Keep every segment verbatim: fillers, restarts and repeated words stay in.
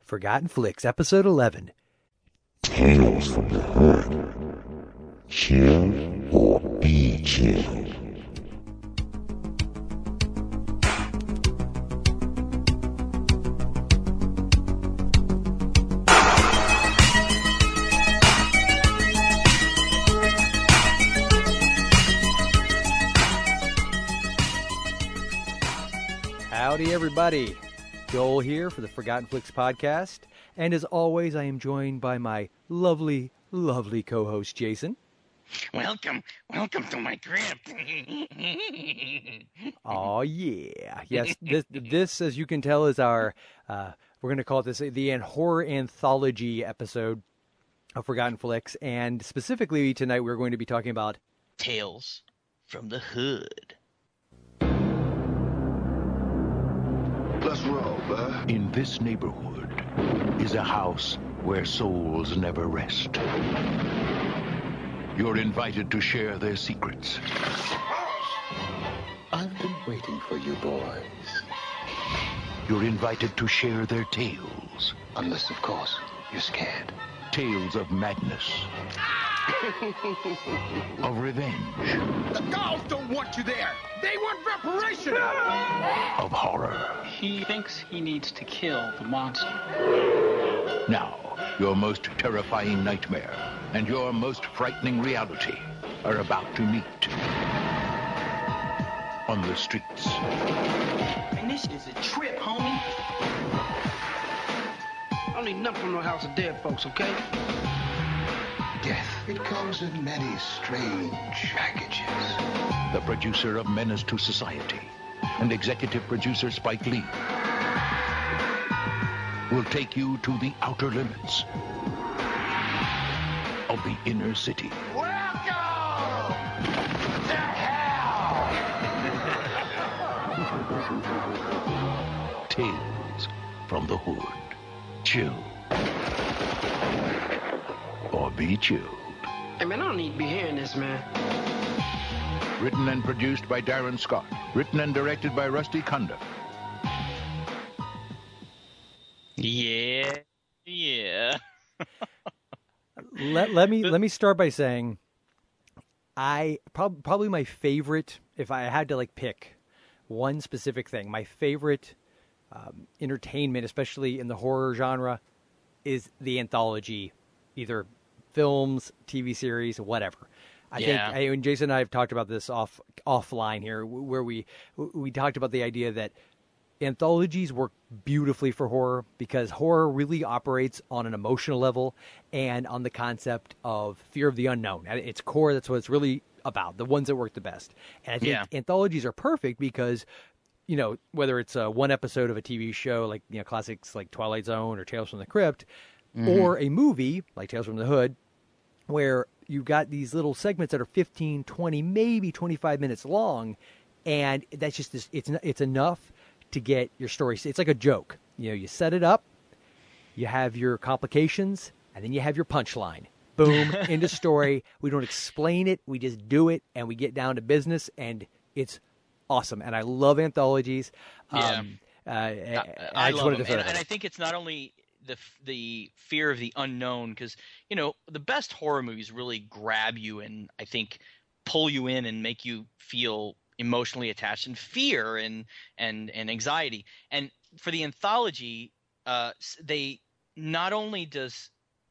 Forgotten Flicks, Episode eleven. Tales from the Hood. Kill or be killed. Howdy, everybody. Joel here for the Forgotten Flicks podcast. And as always, I am joined by my lovely, lovely co-host, Jason. Welcome, welcome to my crypt. Oh, yeah. Yes, this, this, as you can tell, is our, uh, we're going to call it this, the horror anthology episode of Forgotten Flicks. And specifically tonight, we're going to be talking about Tales from the Hood. Let's roll, bud. In this neighborhood is a house where souls never rest. You're invited to share their secrets. I've been waiting for you boys. You're invited to share their tales. Unless, of course, you're scared. Tales of madness. Of revenge. The dolls don't want you there. They want reparation. Of horror. He thinks he needs to kill the monster. Now, your most terrifying nightmare and your most frightening reality are about to meet. On the streets. And this is a trip, homie. I don't need nothing from no house of dead folks, okay? Death. It comes in many strange packages. The producer of Menace to Society and executive producer Spike Lee will take you to the outer limits of the inner city. Welcome to hell. Tales from the Hood. Chill. Or be chilled. Hey, man, I don't need to be hearing this, man. Written and produced by Darren Scott. Written and directed by Rusty Cunda. Yeah, yeah. let, let me let me start by saying I prob- probably my favorite, if I had to like pick one specific thing, my favorite um, entertainment, especially in the horror genre, is the anthology, either films, T V series, whatever. I Yeah. think I, and Jason and I have talked about this off offline here, where we we talked about the idea that anthologies work beautifully for horror because horror really operates on an emotional level and on the concept of fear of the unknown. At its core, that's what it's really about, the ones that work the best. And I think Yeah. anthologies are perfect because, you know, whether it's a one episode of a T V show like, you know, classics like Twilight Zone or Tales from the Crypt, or a movie like Tales from the Hood, where you've got these little segments that are fifteen, twenty, maybe twenty-five minutes long, and that's just this, it's it's enough to get your story. It's like a joke. You know, you set it up, you have your complications, and then you have your punchline. Boom, into story. We don't explain it, we just do it, and we get down to business, and it's awesome. And I love anthologies. Yeah. Um, uh, I, I, I just love wanted them. to throw And, that and out. I think it's not only the the fear of the unknown, because, you know, the best horror movies really grab you and I think pull you in and make you feel emotionally attached and fear and and and anxiety. And for the anthology, uh, they not only does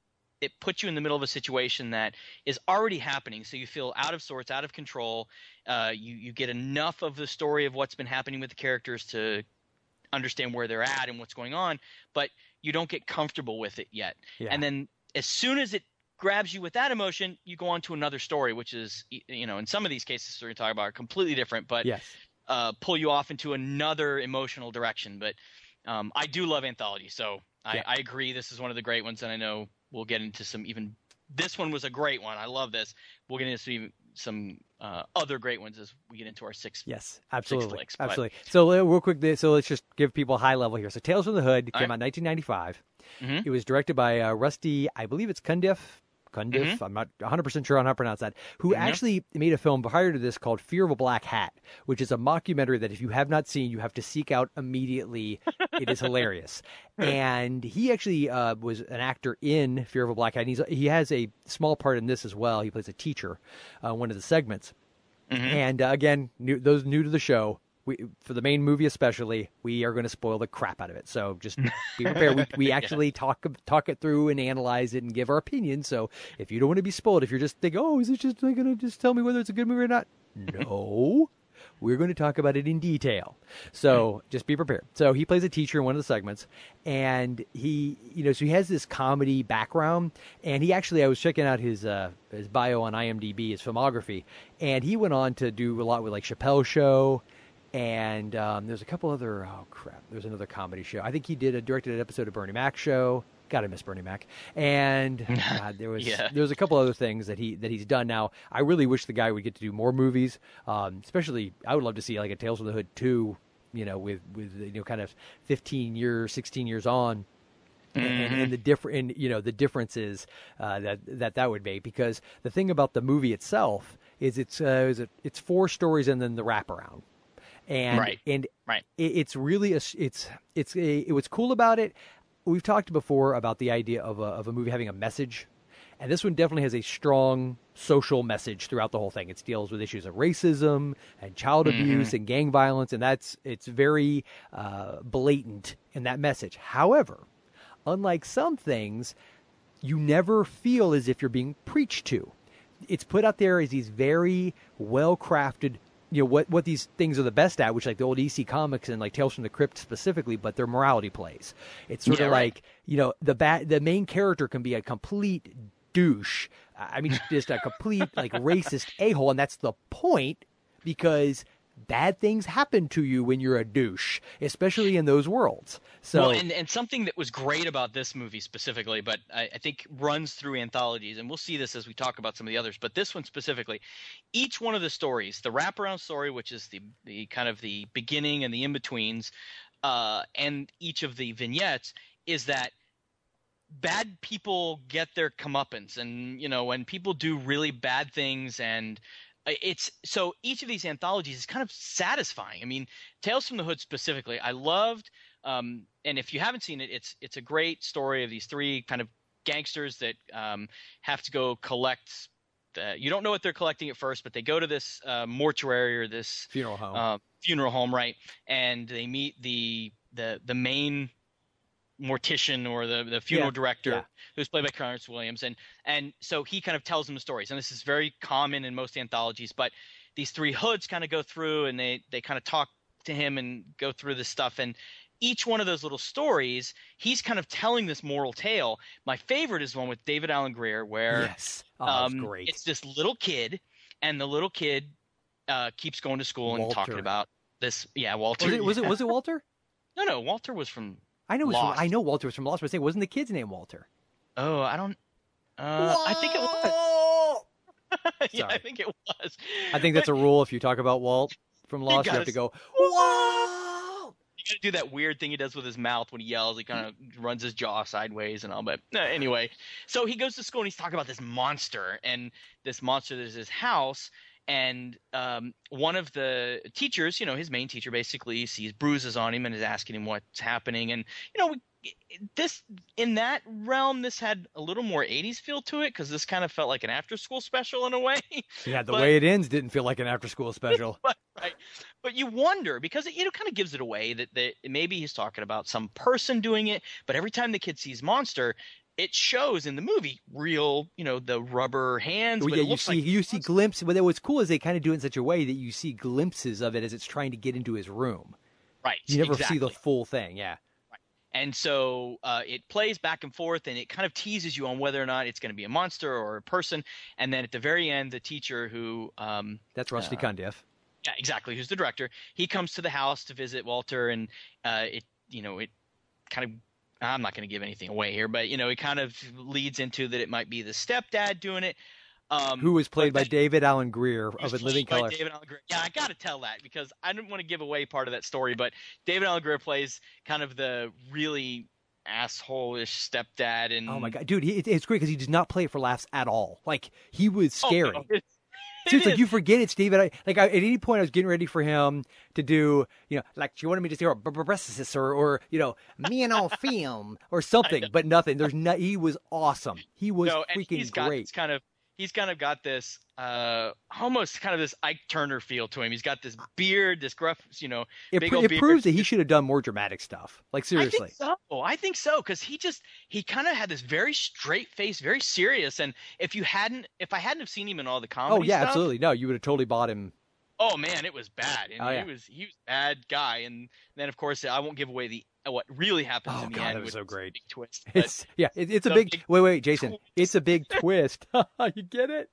it put you in the middle of a situation that is already happening, so you feel out of sorts, out of control. Uh, you you get enough of the story of what's been happening with the characters to understand where they're at and what's going on, but you don't get comfortable with it yet. Yeah. And then as soon as it grabs you with that emotion, you go on to another story, which is, you know, in some of these cases we're talking about are completely different, but Yes. uh, pull you off into another emotional direction. But um, I do love anthology, so I, Yeah. I agree. This is one of the great ones, and I know we'll get into some even – this one was a great one. I love this. We'll get into some, some uh, other great ones as we get into our six. Yes, absolutely, flicks, but- absolutely. So uh, real quick, so let's just give people a high level here. So Tales from the Hood came All right. out in nineteen ninety-five. Mhm. It was directed by uh, Rusty, I believe it's Cundiff, Cundiff, Mm-hmm. I'm not one hundred percent sure on how to pronounce that, who Mm-hmm. actually made a film prior to this called Fear of a Black Hat, which is a mockumentary that if you have not seen, you have to seek out immediately. It is hilarious. And he actually uh, was an actor in Fear of a Black Hat. And he's, he has a small part in this as well. He plays a teacher, uh, one of the segments. Mm-hmm. And uh, again, new, those new to the show, we, for the main movie especially, we are going to spoil the crap out of it. So just be prepared. We, we actually yeah. talk talk it through and analyze it and give our opinion. So if you don't want to be spoiled, if you're just thinking, oh, is it just going to just tell me whether it's a good movie or not? No. We're going to talk about it in detail. So just be prepared. So he plays a teacher in one of the segments, and he, you know, so he has this comedy background, and he actually, I was checking out his uh, his bio on IMDb, his filmography, and he went on to do a lot with like Chappelle Show, and um, there's a couple other, oh crap, there's another comedy show. I think he did a directed an episode of Bernie Mac Show. Gotta miss Bernie Mac. And God, there was yeah. there was a couple other things that he that he's done. Now, I really wish the guy would get to do more movies. Um, especially, I would love to see like a Tales from the Hood two. You know, with with you know kind of fifteen years, sixteen years on, mm-hmm. and, and the different, and you know the differences uh, that that that would make. Because the thing about the movie itself is it's uh, is it, it's four stories and then the wraparound. And right. and right. It, it's really a it's it's a it, what's cool about it. We've talked before about the idea of a, of a movie having a message, and this one definitely has a strong social message throughout the whole thing. It deals with issues of racism and child mm-hmm. abuse and gang violence, and that's it's very uh, blatant in that message. However, unlike some things, you never feel as if you're being preached to. It's put out there as these very well-crafted, you know, what, what these things are the best at, which like the old E C comics and like Tales from the Crypt specifically, but they're morality plays. It's sort yeah, of right. like, you know, the bat, the main character can be a complete douche. I mean, just a complete like racist a-hole. And that's the point, because bad things happen to you when you're a douche, especially in those worlds. So, well, and, and something that was great about this movie specifically, but I, I think runs through anthologies, and we'll see this as we talk about some of the others, but this one specifically, each one of the stories, the wraparound story, which is the, the kind of the beginning and the in-betweens, uh, and each of the vignettes, is that bad people get their comeuppance. And, you know, when people do really bad things, and it's so each of these anthologies is kind of satisfying. I mean, Tales from the Hood specifically, I loved, um, and if you haven't seen it, it's it's a great story of these three kind of gangsters that um, have to go collect. The, you don't know what they're collecting at first, but they go to this uh, mortuary or this funeral home, uh, funeral home, right? And they meet the the the main mortician or the, the funeral yeah, director yeah. who's played by Clarence Williams, and and so he kind of tells them the stories, and this is very common in most anthologies, but these three hoods kind of go through and they they kind of talk to him and go through this stuff, and each one of those little stories he's kind of telling this moral tale. My favorite is one with David Alan Grier where yes. oh, um, that's great. It's this little kid, and the little kid uh, keeps going to school and Walter. talking about this yeah Walter was it was, yeah. it was it Walter? no no Walter was from I know, it was from, Lost. I know Walter was from Lost, but I say, wasn't the kid's name Walter? Oh, I don't. Uh, I think it was. yeah, Sorry. I think it was. I think that's a rule. If you talk about Walt from Lost, you, gotta have to go, Walt! You got to do that weird thing he does with his mouth when he yells. He kind of runs his jaw sideways and all. But uh, anyway, so he goes to school and he's talking about this monster, and this monster there's his house. And um, one of the teachers, you know, his main teacher basically sees bruises on him and is asking him what's happening. And, you know, this in that realm, this had a little more eighties feel to it, because this kind of felt like an after-school special in a way. yeah, the but, way it ends didn't feel like an after-school special. but, right. But you wonder, because it, you know, kind of gives it away that, that maybe he's talking about some person doing it. But every time the kid sees monster, it shows in the movie real, you know, the rubber hands. Well, but yeah, it you looks see, like you see glimpses. But what's cool is they kind of do it in such a way that you see glimpses of it as it's trying to get into his room. right. You never exactly. see the full thing. Yeah. And so uh, it plays back and forth, and it kind of teases you on whether or not it's going to be a monster or a person. And then at the very end, the teacher who um, That's Rusty uh, Cundiff. yeah, exactly, who's the director, he comes to the house to visit Walter, and uh, it, you know, it kind of. I'm not going to give anything away here, but you know, it kind of leads into that it might be the stepdad doing it. Um, Who was played by that, David Alan Grier He was of A Living played by Color. David Alan Grier. Yeah, I got to tell that because I didn't want to give away part of that story, but David Alan Grier plays kind of the really asshole-ish stepdad. And Oh my god, dude, he, it- it's great because he does not play it for laughs at all. Like he was Oh, scary. no, it- So it's it like is. you forget it's David. I, like I, at any point, I was getting ready for him to do, you know, like she wanted me to say or or, or you know, me and all film or something, but nothing. There's no. He was awesome. He was no, and freaking he's got great. this kind of he's kind of got this uh almost kind of this Ike Turner feel to him. He's got this beard, this gruff, you know, It, big pr- old it beard. proves that he should have done more dramatic stuff. Like I seriously. think so. I think so because he just he kind of had this very straight face, very serious. And if you hadn't, if I hadn't have seen him in all the comedy Oh yeah, stuff, absolutely. No, you would have totally bought him. oh man, it was bad. And Oh, yeah. he was he was a bad guy. And then of course I won't give away the what really happens Oh in the god, end. that was which so is a great. big twist. But It's yeah, it, it's a the big. big Wait, wait, Jason. twist. It's a big twist. You get it?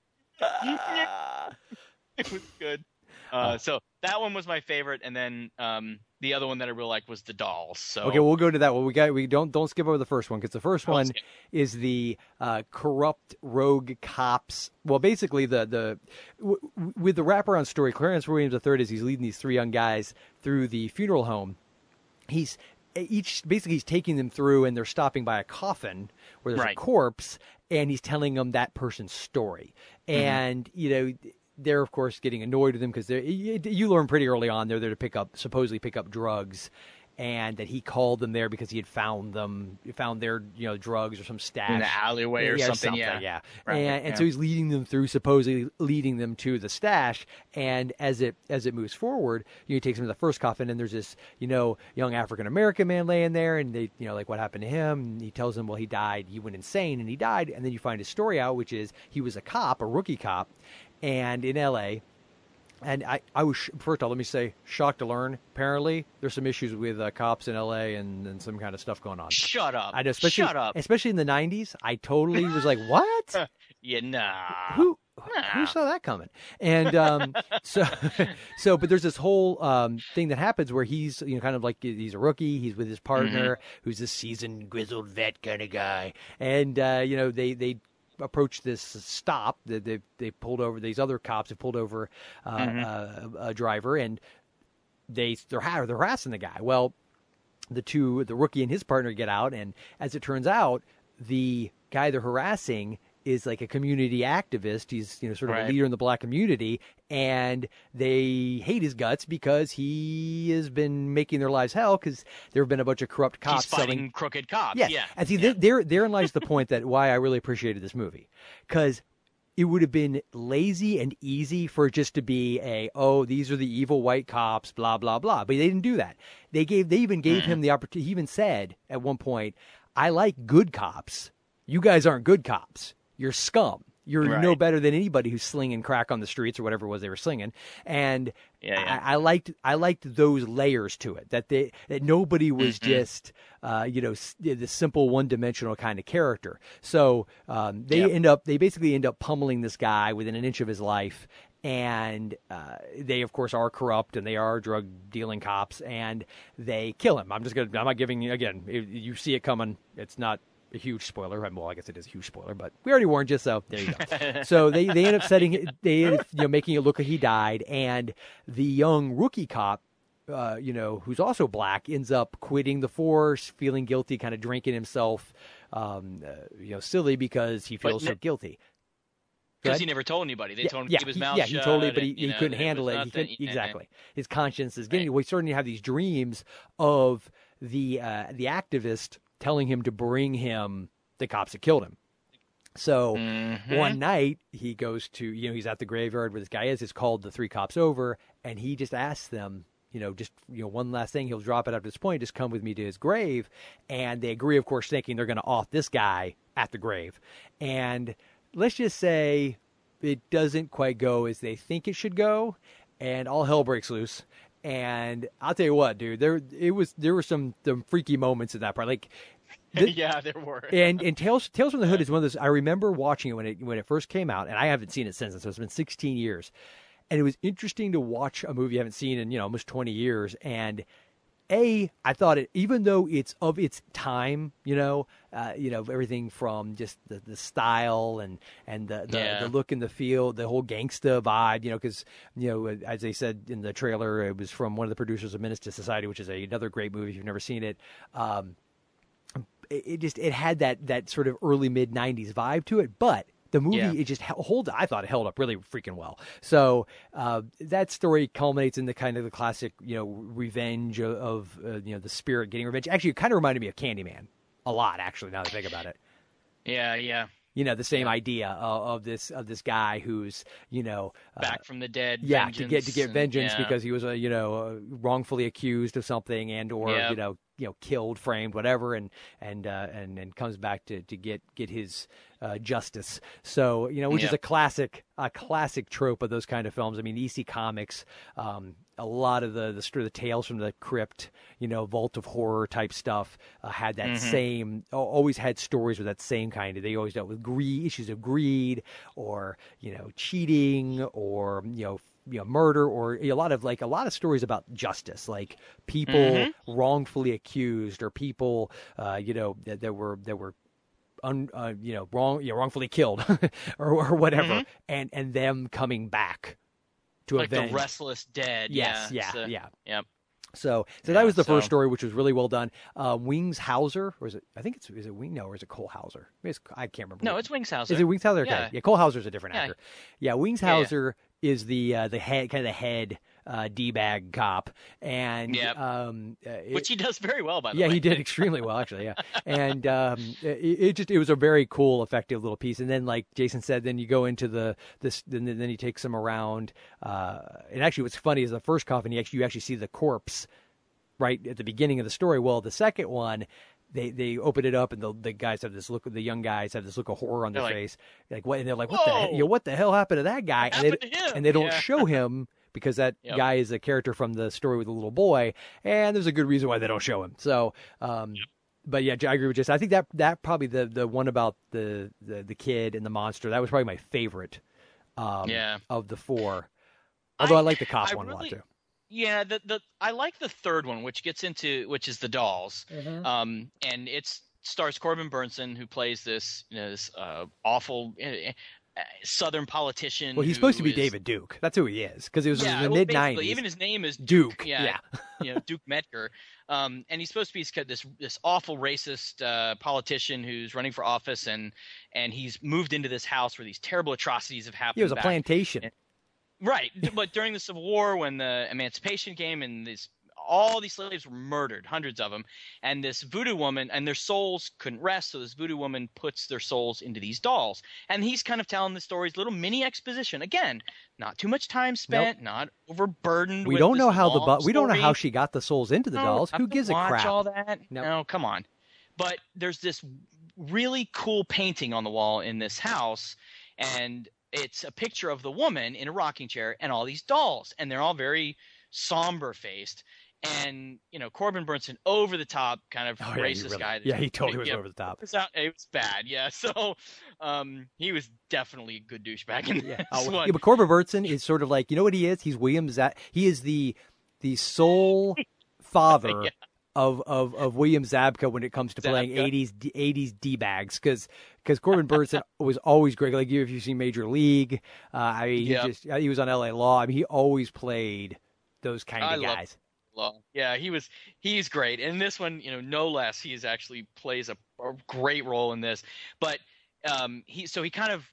it was good. Uh, so that one was my favorite, and then um, the other one that I really liked was the dolls. So Okay, we'll go to that one. We got we don't don't skip over the first one because the first Don't one skip. is the uh, corrupt rogue cops. Well, basically the the w- w- with the wraparound story, Clarence Williams the third is he's leading these three young guys through the funeral home. He's each basically he's taking them through, and they're stopping by a coffin where there's Right. a corpse, and he's telling them that person's story. And you know. They're of course getting annoyed with him because you, you learn pretty early on they're there to pick up supposedly pick up drugs, and that he called them there because he had found them, found their you know drugs or some stash in the alleyway or yeah, something, yeah. yeah. Right, And, and yeah. so he's leading them through, supposedly leading them to the stash. And as it as it moves forward, you know, he takes them to the first coffin, and there's this you know young African American man laying there, and they you know like what happened to him. And he tells them, well, he died, he went insane, and he died. And then you find his story out, which is he was a cop, a rookie cop, and in L A. And I, I was, first of all, let me say, shocked to learn, apparently, there's some issues with uh, cops in L A and, and some kind of stuff going on. Shut up. I know, especially, Shut up. especially in the nineties, I totally was like, what? Yeah, nah. Who Nah. who saw that coming? And um, so, so, but there's this whole um, thing that happens where he's, you know, kind of like he's a rookie. He's with his partner, who's a seasoned, grizzled vet kind of guy, and uh, you know, they they approach this stop. They they, they pulled over. These other cops have pulled over uh, uh, a driver, and they they're, har- they're harassing the guy. Well, the two, the rookie and his partner, get out, and as it turns out, the guy they're harassing is like a community activist. He's you know sort of Right. a leader in the black community, and they hate his guts because he has been making their lives hell because there have been a bunch of corrupt cops He's fighting selling. crooked cops. Yes. Yeah. And see, yeah. there therein lies the point that why I really appreciated this movie, because it would have been lazy and easy for it just to be a, oh, these are the evil white cops, blah, blah, blah. But they didn't do that. They gave, they even gave him the opportunity. He even said at one point, I like good cops. You guys aren't good cops. You're scum. You're Right. no better than anybody who's slinging crack on the streets or whatever it was they were slinging. And Yeah, yeah. I, I liked I liked those layers to it. That they that nobody was Mm-hmm. just uh, you know s- the simple one dimensional kind of character. So um, they Yep. end up they basically end up pummeling this guy within an inch of his life. And uh, they, of course, are corrupt, and they are drug dealing cops, and they kill him. I'm just gonna. I'm not giving you again. If you see it coming. It's not a huge spoiler. Well, I guess it is a huge spoiler, but we already warned you, so there you go. So they, they end up setting it, they end up, you know, making it look like he died, and the young rookie cop, uh, you know, who's also black, ends up quitting the force, feeling guilty, kind of drinking himself, um, uh, you know, silly because he But feels so n- guilty. Go Because ahead. he never told anybody. They Yeah, told him yeah, to keep his he- mouth yeah, shut. he told it, but he, and, you he know, couldn't that handle was it. He nothing. couldn't, Yeah. exactly. His conscience is getting. Right. We're starting to have these dreams of the uh, the activist telling him to bring him the cops that killed him. So Mhm. one night he goes to, you know, he's at the graveyard where this guy is. It's called the three cops over, and he just asks them, you know, just, you know, one last thing. He'll drop it up to this point. Just come with me to his grave. And they agree, of course, thinking they're going to off this guy at the grave. And let's just say it doesn't quite go as they think it should go, and all hell breaks loose. And I'll tell you what, dude, there it was there were some some freaky moments in that part. Like, the- yeah, there were. and and Tales Tales from the Hood is one of those. I remember watching it when it when it first came out, and I haven't seen it since. So it's been sixteen years, and it was interesting to watch a movie I haven't seen in you know almost twenty years. And a, I thought it, even though it's of its time, you know, uh, you know everything from just the, the style and and the the, Yeah. the look and the feel, the whole gangsta vibe, you know, because you know as they said in the trailer, it was from one of the producers of Menace to Society, which is a, another great movie if you've never seen it. Um, it, it just it had that that sort of early mid nineties vibe to it, but the movie, Yeah. it just hold. I thought it held up really freaking well. So uh, that story culminates in the kind of the classic, you know, revenge of, of uh, you know, the spirit getting revenge. Actually, it kind of reminded me of Candyman a lot. Actually, now that I think about it, Yeah, yeah. you know, the same idea of, of this of this guy who's, you know, uh, Back from the dead. yeah, to get to get and- vengeance yeah. because he was, uh, you know, uh, wrongfully accused of something and or Yep. you know, you know, killed, framed, whatever, and and uh, and and comes back to, to get get his uh, justice. So you know, which is Yep. a classic a classic trope of those kind of films. I mean, E C Comics. Um, a lot of the the sort of the Tales from the Crypt, you know, Vault of Horror type stuff uh, had that Mm-hmm. same, al- always had stories with that same kind of. They always dealt with greed, issues of greed, or you know, cheating, or you know, you know, murder, or a lot of like a lot of stories about justice, like people Mm-hmm. wrongfully accused, or people, uh, you know, that, that were that were. Un, uh, you know, wrong, you know, wrongfully killed, or, or whatever, Mhm. and and them coming back to Like avenge. the restless dead. Yes, yeah. yeah, so- yeah. Yep. So, so Yeah, that was the first so- story, which was really well done. Uh, Wings Hauser, or is it? I think it's is it Wing? No, or is it Cole Hauser? Maybe it's, I can't remember. No, what- it's Wings Hauser. Is it Wings Hauser? Okay. Yeah. Yeah, Cole Hauser's a different Yeah. actor. Yeah, Wings Yeah, yeah. Hauser is the uh, the head, kind of the head uh, d-bag cop, and Yep. um, uh, it- Which he does very well, by the yeah, way. he did extremely well, actually. Yeah, and um, it, it just it was a very cool, effective little piece. And then, like Jason said, then you go into the this, then then he takes them around. Uh, and actually, what's funny is the first coffin, you actually you actually see the corpse right at the beginning of the story. Well, the second one, they they open it up and the the guys have this look. The young guys have this look of horror on their They're like, face. Like what? And they're like, what the hell, "Whoa! you know, what the hell happened to that guy? What and they happened to him?" and they don't Yeah. show him. Because that Yep. guy is a character from the story with the little boy, and there's a good reason why they don't show him. So, um, but yeah, I agree with Jason. I think that that probably the the one about the the, the kid and the monster, that was probably my favorite um, Yeah. of the four. Although I, I- like the Koss I one a lot really- too. Yeah, the the I like the third one, which gets into which is the dolls, Mm-hmm. um, and it stars Corbin Burnson, who plays this you know, this uh, awful uh, uh, Southern politician. Well, he's supposed to who be is- David Duke. That's who he is because it was Yeah, in the well, mid basically, nineties. Even his name is Duke. Yeah, Yeah. you know, Duke Metker. Um, and he's supposed to be this this this awful racist uh, politician who's running for office, and and he's moved into this house where these terrible atrocities have happened. He was a back- plantation. Right, but during the Civil War, when the Emancipation came and this, all these slaves were murdered, hundreds of them, and this voodoo woman, and their souls couldn't rest, so this voodoo woman puts their souls into these dolls, and he's kind of telling the stories, little mini exposition. Again, not too much time spent, not overburdened. We with don't this know how the long bu- we don't know story. how she got the souls into the No, dolls. I Who don't gives a watch crap? all that? Nope. No, come on. But there's this really cool painting on the wall in this house, and it's a picture of the woman in a rocking chair and all these dolls, and they're all very somber faced. And you know, Corbin Burnson, over the top, kind of Oh, yeah, he racist really- guy. yeah, he totally was Yeah, over the top. It was, out- it was bad, yeah. So um, he was definitely a good douchebag in Yeah. this Oh, one. yeah, but Corbin Burnson is sort of like, you know what he is? He's William Zap. He is the the sole father Yeah. of, of, of William Zabka when it comes to playing Zabka. eighties d- eighties d bags because because Corbin Burnson was always great. Like you, if you've seen Major League, uh, I mean, he Yep. just he was on L A Law. I mean, he always played those kind I of love guys. Law. Yeah, he was he's great. And this one, you know, no less, he is actually plays a, a great role in this. But um he so he kind of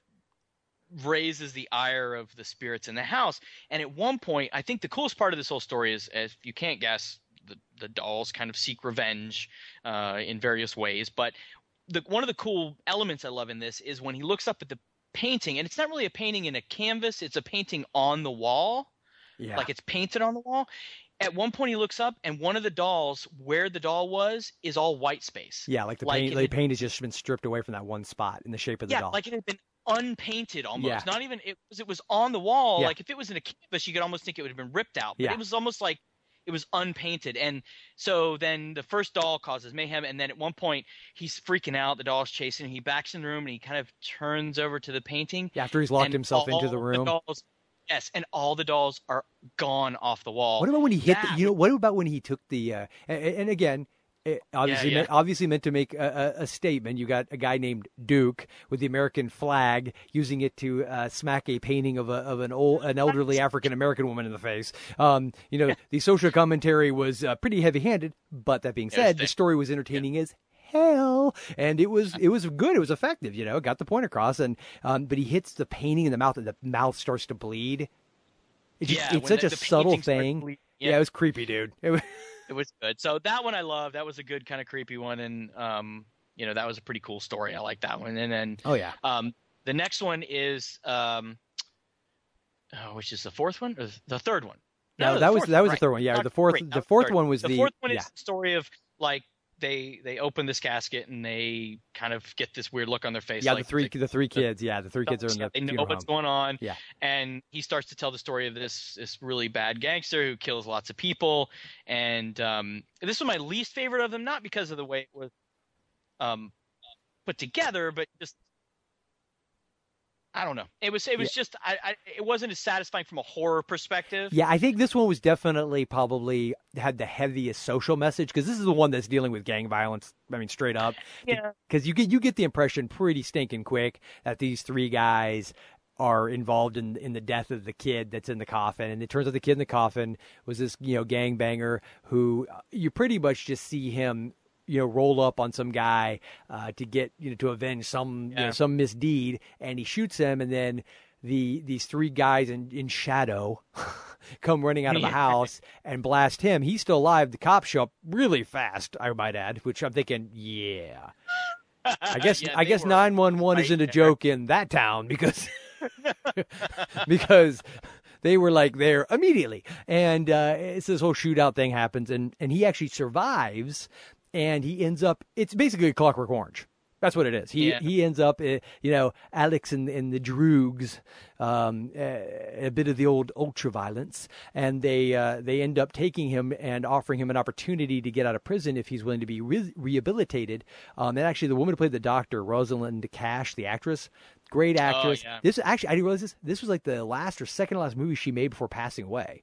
raises the ire of the spirits in the house. And at one point, I think the coolest part of this whole story is, as you can't guess, the, the dolls kind of seek revenge uh, in various ways. But the one of the cool elements I love in this is when he looks up at the painting, and it's not really a painting in a canvas, it's a painting on the wall. Yeah. Like it's painted on the wall. At one point, he looks up, and one of the dolls, where the doll was, is all white space. yeah, like the like paint, it the had- paint has just been stripped away from that one spot in the shape of the Yeah, doll. like it had been unpainted almost. Yeah. Not even it was. It was on the wall. Yeah. Like if it was in a canvas, you could almost think it would have been ripped out. But Yeah. it was almost like it was unpainted. And so then the first doll causes mayhem, and then at one point he's freaking out. The doll's chasing him. He backs in the room, and he kind of turns over to the painting. Yeah, after he's locked and himself into all the room. dolls, yes, and all the dolls are gone off the wall. What about when he hit? The, That you know, what about when he took the? Uh, and, and again, it obviously, yeah. Meant, obviously meant to make a, a, a statement. You got a guy named Duke with the American flag, using it to uh, smack a painting of a of an old, an elderly African American woman in the face. Um, you know, the social commentary was uh, pretty heavy handed. But that being Yes, said, the they- story was entertaining as hell? And it was it was good. It was effective. You know, got the point across. And um, but he hits the painting in the mouth, and the mouth starts to bleed. It just, Yeah, it's when such the- a the subtle painting starts thing. ble- Yeah. yeah. it was creepy, dude. It was, It was good. So that one I love. That was a good kind of creepy one, and um, you know, that was a pretty cool story. I like that one. And then oh yeah, um, the next one is um, oh, which is the fourth one or the third one? no, the that was fourth that was right. the third one. Yeah, Not the fourth great, the not fourth third. one was the the fourth one yeah. is the story of like they they open this casket and they kind of get this weird look on their face. Yeah, like the three they- the three kids. Yeah, the three kids are in yeah, the they know funeral what's home. going on. Yeah. And he starts to tell the story of this this really bad gangster who kills lots of people. And um, this was my least favorite of them, not because of the way it was um, put together, but just I don't know. It was it was just I, I it wasn't as satisfying from a horror perspective. Yeah, I think this one was definitely probably had the heaviest social message because this is the one that's dealing with gang violence. I mean, straight up. Yeah. Because you get you get the impression pretty stinking quick that these three guys are involved in in the death of the kid that's in the coffin, and it turns out the kid in the coffin was this you know gangbanger who you pretty much just see him you know roll up on some guy uh, to get you know to avenge some you know, Yeah. some misdeed, and he shoots him, and then the these three guys in in shadow come running out of the Yeah. house and blast him. He's still alive. The cops show up really fast, I might add, which I'm thinking, yeah. I guess Yeah, I they guess were nine one one right isn't a there. joke in that town because because they were like there immediately, and uh, it's this whole shootout thing happens, and and he actually survives, and he ends up. It's basically a Clockwork Orange. That's what it is. He Yeah. he ends up, uh, you know, Alex and, and the Droogs, um, uh, a bit of the old ultra violence, and they uh, they end up taking him and offering him an opportunity to get out of prison if he's willing to be re- rehabilitated. Um, and actually, the woman who played the doctor, Rosalind Cash, the actress, great actress. yeah. This actually, I didn't realize this. This was like the last or second to last movie she made before passing away.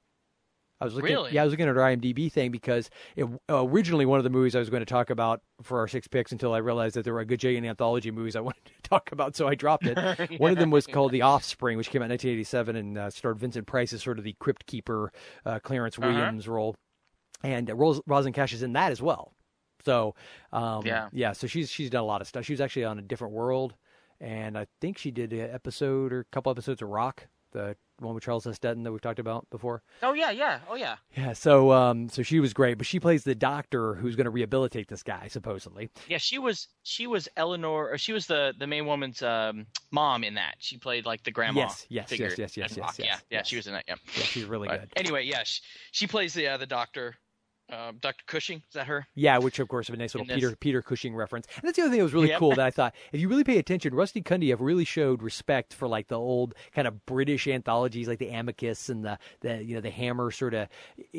I was looking, Really? yeah, I was looking at her IMDb thing because it, uh, originally one of the movies I was going to talk about for our six picks until I realized that there were a gajillion anthology movies I wanted to talk about, so I dropped it. One of them was called The Offspring, which came out in nineteen eighty-seven and uh, starred Vincent Price as sort of the crypt keeper, uh, Clarence Uh-huh. Williams role, and uh, Ros- Rosalind Cash is in that as well. So um, Yeah. yeah, so she's she's done a lot of stuff. She was actually on A Different World, and I think she did an episode or a couple episodes of Rock, the one with Charles S. Dutton that we've talked about before. Oh yeah, yeah, oh yeah. Yeah, so um, so she was great, but she plays the doctor who's going to rehabilitate this guy, supposedly. Yeah, she was she was Eleanor, or she was the the main woman's um, mom in that. She played like the grandma. Yes, yes, figure yes, yes, yes, in yes, Rock. yes, Yeah, yeah, yes. she was in that. Yeah, Yeah, she's really But good. Anyway, yeah, she, she plays the uh, the doctor, uh, Doctor Cushing. Is that her? Yeah, which of course is a nice little In this- Peter Peter Cushing reference. And that's the other thing that was really Yep. cool that I thought, if you really pay attention, Rusty Cundieff really showed respect for like the old kind of British anthologies, like the Amicus and the the you know the Hammer sort of.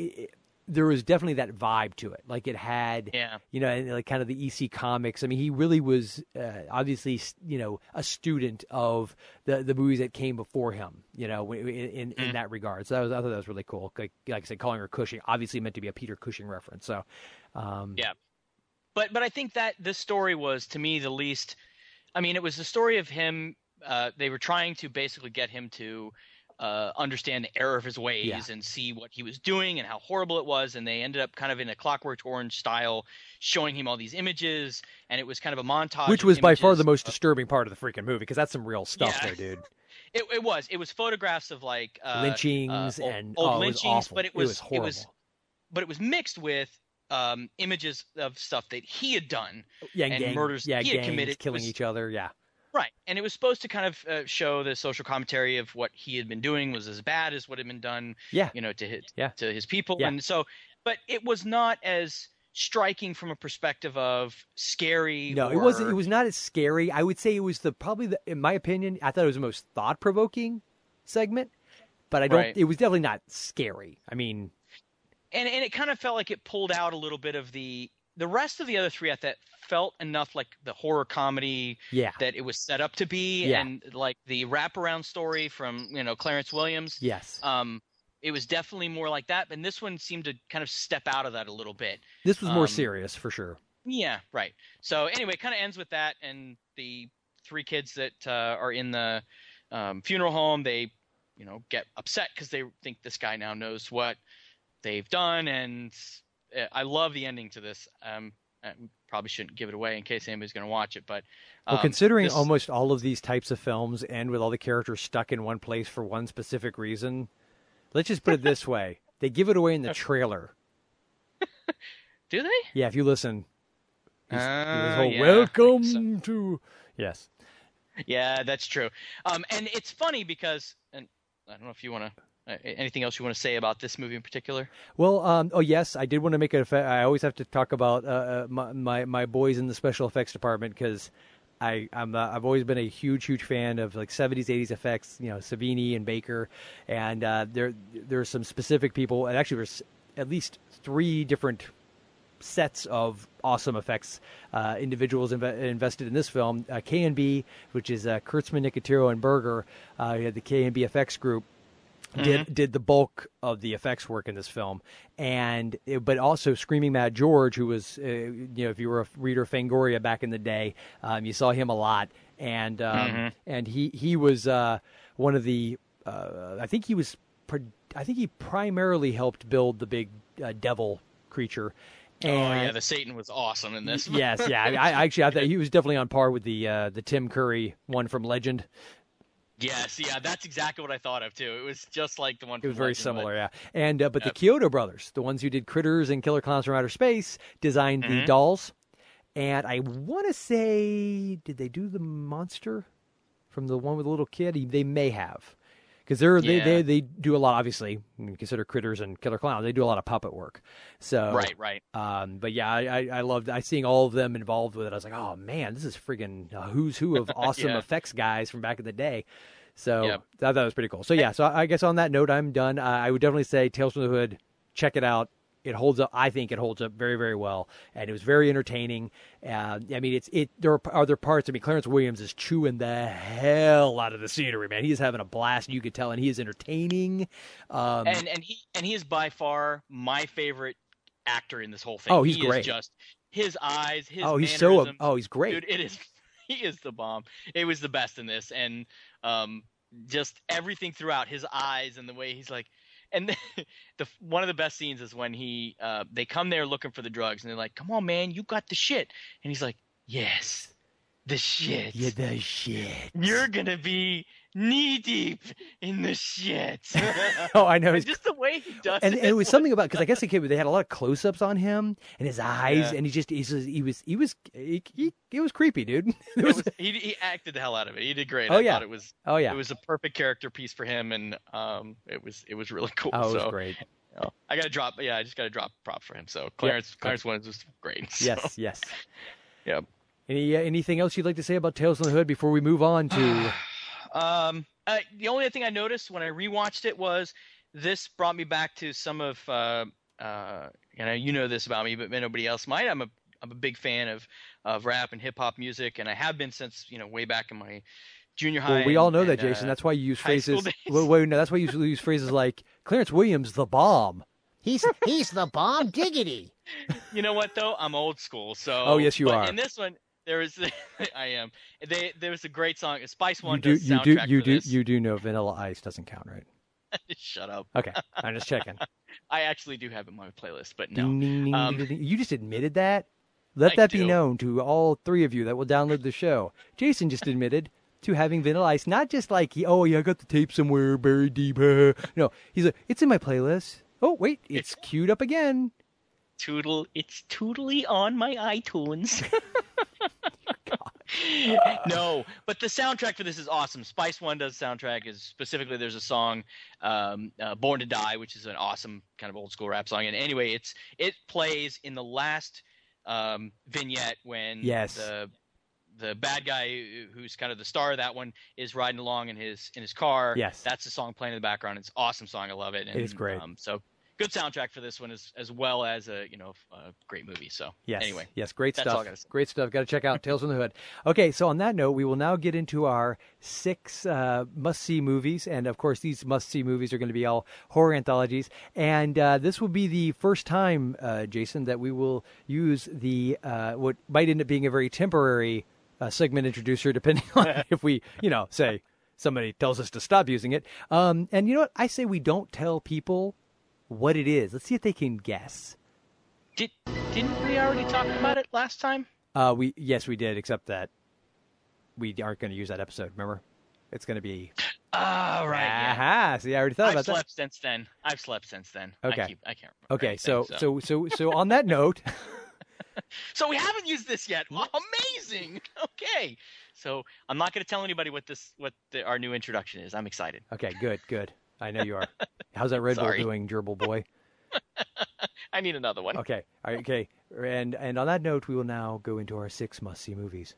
There was definitely that vibe to it. Like it had, Yeah. you know, and like kind of the E C Comics. I mean, he really was uh, obviously, you know, a student of the the movies that came before him. You know, in in, in that regard. So that was, I thought that was really cool. Like, like I said, calling her Cushing obviously meant to be a Peter Cushing reference. So, um, Yeah. But but I think that this story was to me the least. I mean, it was the story of him. Uh, they were trying to basically get him to uh, understand the error of his ways Yeah. and see what he was doing and how horrible it was. And they ended up kind of in a Clockwork Orange style, showing him all these images, and it was kind of a montage. which of was by far images the most of- disturbing part of the freaking movie because that's some real stuff Yeah. there, dude. It, it was. It was photographs of like uh, Lynchings uh, old, and old oh, it was lynchings, awful. but it was it was horrible. was, but it was mixed with um, images of stuff that he had done. yeah, and gang, murders yeah, he had gangs committed killing was- each other. Yeah, Right, and it was supposed to kind of uh, show the social commentary of what he had been doing was as bad as what had been done, yeah, you know, to his Yeah. to his people, Yeah. and so, but it was not as striking from a perspective of scary. No, or, it wasn't. It was not as scary. I would say it was the probably the, in my opinion, I thought it was the most thought provoking segment. But I don't. Right. It was definitely not scary. I mean, and and it kind of felt like it pulled out a little bit of the the rest of the other three. I thought felt enough like the horror comedy yeah, that it was set up to be, Yeah. and like the wraparound story from you know Clarence Williams. yes. Um, it was definitely more like that, and this one seemed to kind of step out of that a little bit. This was more um, serious for sure. Yeah, right. So anyway, it kind of ends with that, and the three kids that uh, are in the um, funeral home, they, you know, get upset because they think this guy now knows what they've done, and uh, I love the ending to this. Um, I'm probably shouldn't give it away in case anybody's going to watch it. But um, well, considering this... almost all of these types of films end with all the characters stuck in one place for one specific reason, let's just put it this way: they give it away in the trailer. Do they? Yeah, if you listen. Uh, this whole, yeah, welcome so. to yes. Yeah, that's true. Um, and it's funny because, and I don't know if you want to, uh, anything else you want to say about this movie in particular? Well, um, oh yes, I did want to make it. I always have to talk about uh, uh, my, my my boys in the special effects department because I I'm uh, I've always been a huge huge fan of like seventies eighties effects. You know, Savini and Baker, and uh, there there's some specific people, and actually there's at least three different sets of awesome effects uh, individuals inv- invested in this film. Uh, K and B, which is uh, Kurtzman, Nicotero, and Berger, uh, you had the K and B effects group, did mm-hmm. did the bulk of the effects work in this film, and it, but also Screaming Mad George, who was uh, you know if you were a reader of Fangoria back in the day, um, you saw him a lot, and um, mm-hmm. and he he was uh, one of the uh, I think he was I think he primarily helped build the big uh, devil creature. And, oh yeah, the Satan was awesome in this. Yes, yeah. I, I actually I thought he was definitely on par with the uh, the Tim Curry one from Legend. Yes, yeah, that's exactly what I thought of too. It was just like the one. From It was very Legend, similar, but... yeah. And uh, but yep. the Kyoto brothers, the ones who did Critters and Killer Clowns from Outer Space, designed mm-hmm. the dolls. And I want to say, did they do the monster from the one with the little kid? They may have. Because they're yeah. they, they they do a lot, obviously. When you consider Critters and Killer Clowns, they do a lot of puppet work. So right, right. Um, but yeah, I, I I loved I seeing all of them involved with it. I was like, oh man, this is friggin' a who's who of awesome yeah. effects guys from back in the day. So yep. I thought that was pretty cool. So yeah, so I guess on that note, I'm done. Uh, I would definitely say Tales from the Hood. Check it out. It holds up. I think it holds up very, very well, and it was very entertaining. Uh, I mean, it's it. There are other parts. I mean, Clarence Williams is chewing the hell out of the scenery, man. He's having a blast. You could tell, and he is entertaining. Um, and and he and he is by far my favorite actor in this whole thing. Oh, he's he great. Is just his eyes, his oh, he's so. mannerisms. Oh, he's great. Dude, it is. He is the bomb. It was the best in this, and um, just everything throughout. His eyes and the way he's like. And the, the one of the best scenes is when he uh, they come there looking for the drugs, and they're like, "Come on, man, you got the shit." And he's like, "Yes, the shit. Yeah, the shit. You're gonna be knee deep in the shit." Oh, I know. And just the way he does and, it. and it was something about because I guess they, came, they had a lot of close-ups on him and his eyes, Yeah. and he just he's just, he was he was he, he, he was creepy, dude. It It was, was, he he acted the hell out of it. He did great. Oh, I yeah. thought it was oh yeah. it was a perfect character piece for him, and um it was it was really cool. Oh, it was so, great. you know, I gotta drop. Yeah, I just gotta drop props for him. So Clarence Yep. Clarence Williams was great. So, Yes, yes. Yeah. Any uh, anything else you'd like to say about Tales from the Hood before we move on to? Um, uh, the only thing I noticed when I rewatched it was this brought me back to some of, uh, uh, you know, you know this about me, but nobody else might. I'm a, I'm a big fan of, of rap and hip hop music, and I have been since, you know, way back in my junior high. Well, we all know and, that, Jason. Uh, That's why you use high school phrases. days. Well, wait, no, that's why you use phrases like Clarence Williams, the bomb. He's he's the bomb, diggity. You know what though? I'm old school, so. Oh, yes, you but are. In this one, there is, I am. They there was a great song. Spice One You do does you do soundtrack you for do this. you do know Vanilla Ice doesn't count, right? Shut up. Okay, I'm just checking. I actually do have it on my playlist, but no. Ding, ding, ding, Um, ding, ding. You just admitted that. Let I that be do. known to all three of you that will download the show. Jason just admitted to having Vanilla Ice, not just like, oh yeah, I got the tape somewhere buried deep. No, he's like, it's in my playlist. Oh wait, it's, it's queued up again. Toodle, it's tootally on my iTunes. No, but the soundtrack for this is awesome. Spice One does soundtrack. Is specifically there's a song, um, uh, "Born to Die," which is an awesome kind of old school rap song. And anyway, it's it plays in the last um, vignette when Yes. the the bad guy who's kind of the star of that one is riding along in his in his car. Yes. That's the song playing in the background. It's an awesome song. I love it. And, It is great. Um, so. Good soundtrack for this one, as as well as a you know a great movie. So Yes. anyway, Yes. Great that's stuff. all I gotta say. Great stuff. Got to check out Tales from the Hood. Okay. So on that note, we will now get into our six uh, must-see movies, and of course, these must-see movies are going to be all horror anthologies. And uh, this will be the first time, uh, Jason, that we will use the uh, what might end up being a very temporary uh, segment introducer, depending on if we, you know, say somebody tells us to stop using it. Um, and you know what? I say we don't tell people what it is. Let's see if they can guess. Did Didn't we already talk about it last time? Uh, we yes, we did, except that we aren't going to use that episode. Remember, it's going to be. Oh, right. Yeah. Aha! See, I already thought I've about slept that. since then. I've slept since then. Okay. I, keep, I can't remember. Okay, anything, so, so so so so on that note. So we haven't used this yet. Oh, amazing. Okay. So I'm not going to tell anybody what this what the, our new introduction is. I'm excited. Okay, good, good. I know you are. How's that Red Sorry. Bull doing, gerbil boy? I need another one. Okay, all right, okay. And and on that note, we will now go into our six must-see movies.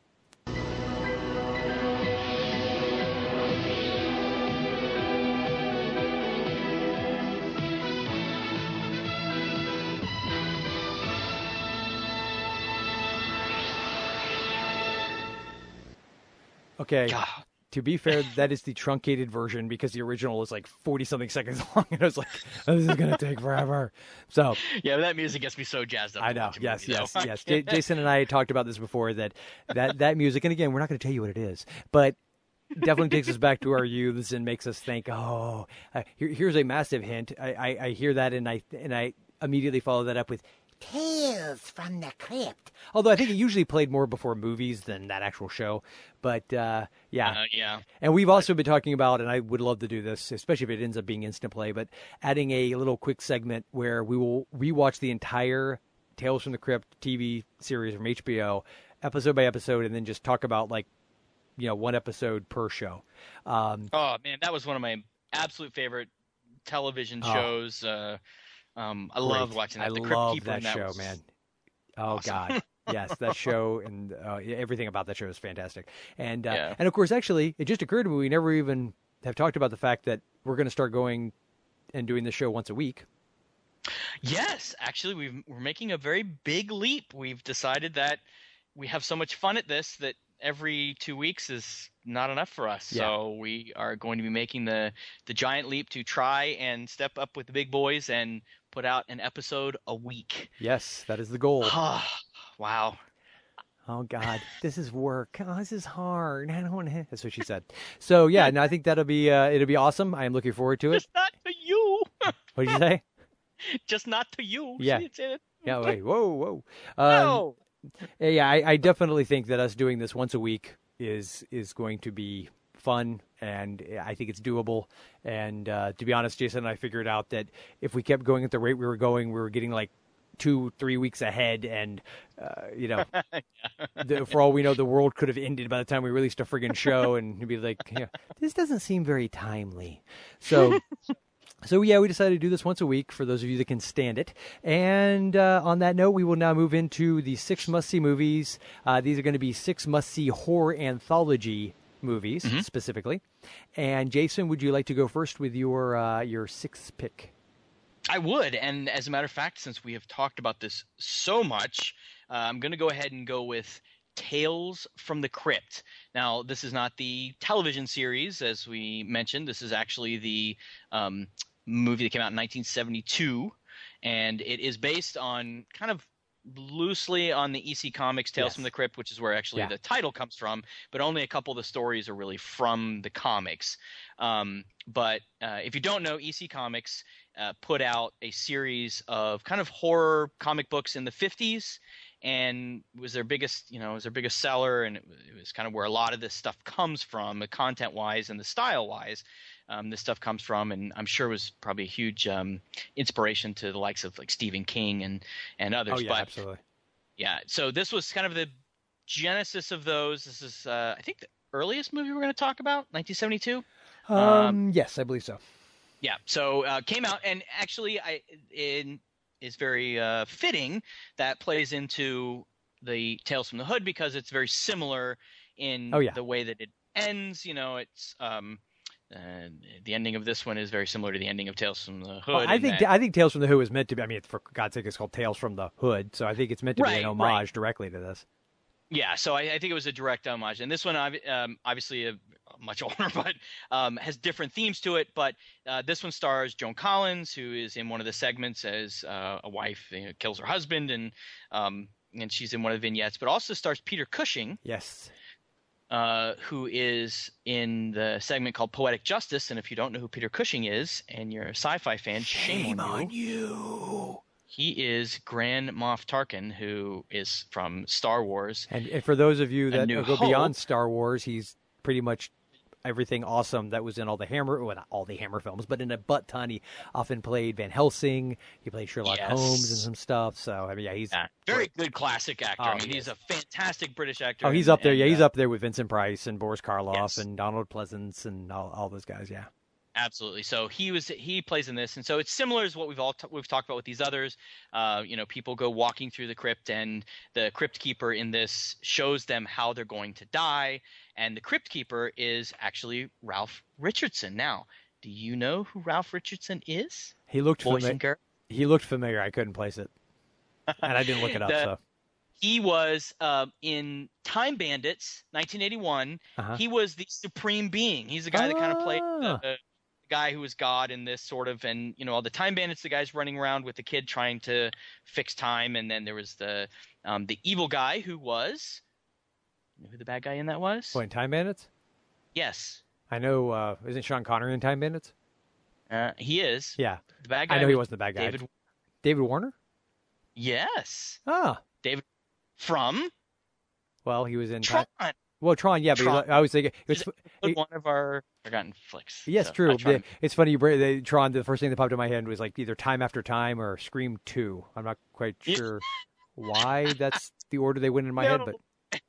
Okay. God. To be fair, that is the truncated version because the original is like forty-something seconds long, and I was like, oh, this is going to take forever. So, Yeah, that music gets me so jazzed up. I to know, watch a yes, movie, yes, though. yes. J- Jason and I had talked about this before, that that, that music, and again, we're not going to tell you what it is, but definitely takes us back to our youths and makes us think, oh, uh, here, here's a massive hint. I, I, I hear that, and I and I immediately follow that up with Tales from the Crypt. Although I think it usually played more before movies than that actual show. But, uh, yeah. Uh, yeah. And we've also been talking about, and I would love to do this, especially if it ends up being instant play, but adding a little quick segment where we will rewatch the entire Tales from the Crypt T V series from H B O, episode by episode, and then just talk about, like, you know, one episode per show. Um, Oh, man, that was one of my absolute favorite television Oh. shows. Uh, um, I loved great. watching that. I the Crypt love Keeper that in that show, was man. Oh, awesome. God. Yes, that show and uh, yeah, everything about that show is fantastic. And, uh, Yeah. and of course, actually, it just occurred to me, we never even have talked about the fact that we're going to start going and doing the show once a week. Yes, actually, we've, we're making a very big leap. We've decided that we have so much fun at this that every two weeks is not enough for us. Yeah. So we are going to be making the the giant leap to try and step up with the big boys and put out an episode a week. Yes, that is the goal. Wow. Oh God, this is work. Oh, this is hard. I don't want to. That's what she said. So yeah, no, I think that'll be uh, it'll be awesome. I am looking forward to it. Just not to you. What did you say? Just not to you. Yeah. She said it. Yeah. Wait. Whoa. Whoa. Um, No. Yeah, I, I definitely think that us doing this once a week is is going to be fun, and I think it's doable. And uh, to be honest, Jason and I figured out that if we kept going at the rate we were going, we were getting like two, three weeks ahead, and uh, you know, the, for all we know, the world could have ended by the time we released a friggin' show, and it'd be like, yeah, this doesn't seem very timely. So. So, yeah, we decided to do this once a week for those of you that can stand it. And uh, on that note, we will now move into the six must-see movies. Uh, these are going to be six must-see horror anthology movies, Mm-hmm. specifically. And, Jason, would you like to go first with your uh, your sixth pick? I would, and as a matter of fact, since we have talked about this so much, uh, I'm going to go ahead and go with Tales from the Crypt. Now, this is not the television series, as we mentioned. This is actually the um, movie that came out in nineteen seventy-two, and it is based on kind of loosely on the E C Comics Tales Yes. from the Crypt, which is where actually Yeah. the title comes from, but only a couple of the stories are really from the comics. Um, but uh, if you don't know, E C Comics uh, put out a series of kind of horror comic books in the fifties, and it was their biggest, you know, it was their biggest seller, and it, it was kind of where a lot of this stuff comes from, the content-wise and the style-wise. Um, this stuff comes from, and I'm sure was probably a huge um, inspiration to the likes of like Stephen King and and others. Oh, yeah, but absolutely. yeah, so this was kind of the genesis of those. This is, uh, I think, the earliest movie we're going to talk about, nineteen seventy-two. Um, yes, I believe so. Yeah, so uh, came out, and actually, I in is very uh, fitting that plays into the Tales from the Hood because it's very similar in Oh, yeah. the way that it ends. You know, it's um, uh, the ending of this one is very similar to the ending of Tales from the Hood. Well, I in think that- I think Tales from the Hood is meant to be. I mean, for God's sake, it's called Tales from the Hood, so I think it's meant to be Right, an homage right. directly to this. Yeah, so I, I think it was a direct homage, and this one, obvi- um, obviously, a, much older, but um, has different themes to it. But uh, this one stars Joan Collins, who is in one of the segments as uh, a wife you know, kills her husband, and um, and she's in one of the vignettes. But also stars Peter Cushing, Yes. uh, who is in the segment called Poetic Justice. And if you don't know who Peter Cushing is, and you're a sci-fi fan, shame, on you. you. He is Grand Moff Tarkin, who is from Star Wars. And, and for those of you A that New go Hope. beyond Star Wars, he's pretty much everything awesome that was in all the Hammer, well, not all the Hammer films, but in a butt ton. He often played Van Helsing. He played Sherlock Yes. Holmes and some stuff. So, I mean, yeah, he's Yeah, very good classic actor. Oh, I mean, he he's is. a fantastic British actor. oh, he's and- up there. and, Yeah, he's uh, up there with Vincent Price and Boris Karloff Yes. and Donald Pleasance and all, all those guys. Yeah. Absolutely. So he was he plays in this, and so it's similar to what we've all t- we've talked about with these others. Uh, you know, people go walking through the crypt, and the crypt keeper in this shows them how they're going to die. And the crypt keeper is actually Ralph Richardson. Now, do you know who Ralph Richardson is? He looked Boys familiar. and girls. He looked familiar. I couldn't place it, and I didn't look it up. The- so He was uh, in Time Bandits, nineteen eighty-one. Uh-huh. He was the supreme being. He's the guy that kind of played Ah. the, the guy who was God in this sort of, and you know, all the Time Bandits, the guys running around with the kid trying to fix time, and then there was the um, the evil guy who was. You know who the bad guy in that was? What, in Time Bandits? Yes, I know. Uh, isn't Sean Connery in Time Bandits? uh, he is. Yeah, The bad guy. I know he was wasn't the bad guy. David. David Warner? Yes, Ah, David from well, he was in Tron. Time. Well, Tron, yeah, but he Tron. was- I was thinking it was. He's it- one of our forgotten flicks. Yes, So, true. uh, Tron. The- It's funny you bring the Tron. The first thing that popped in my head was like either Time After Time or Scream Two. I'm not quite Yeah. sure why that's the order they went in my head, No. but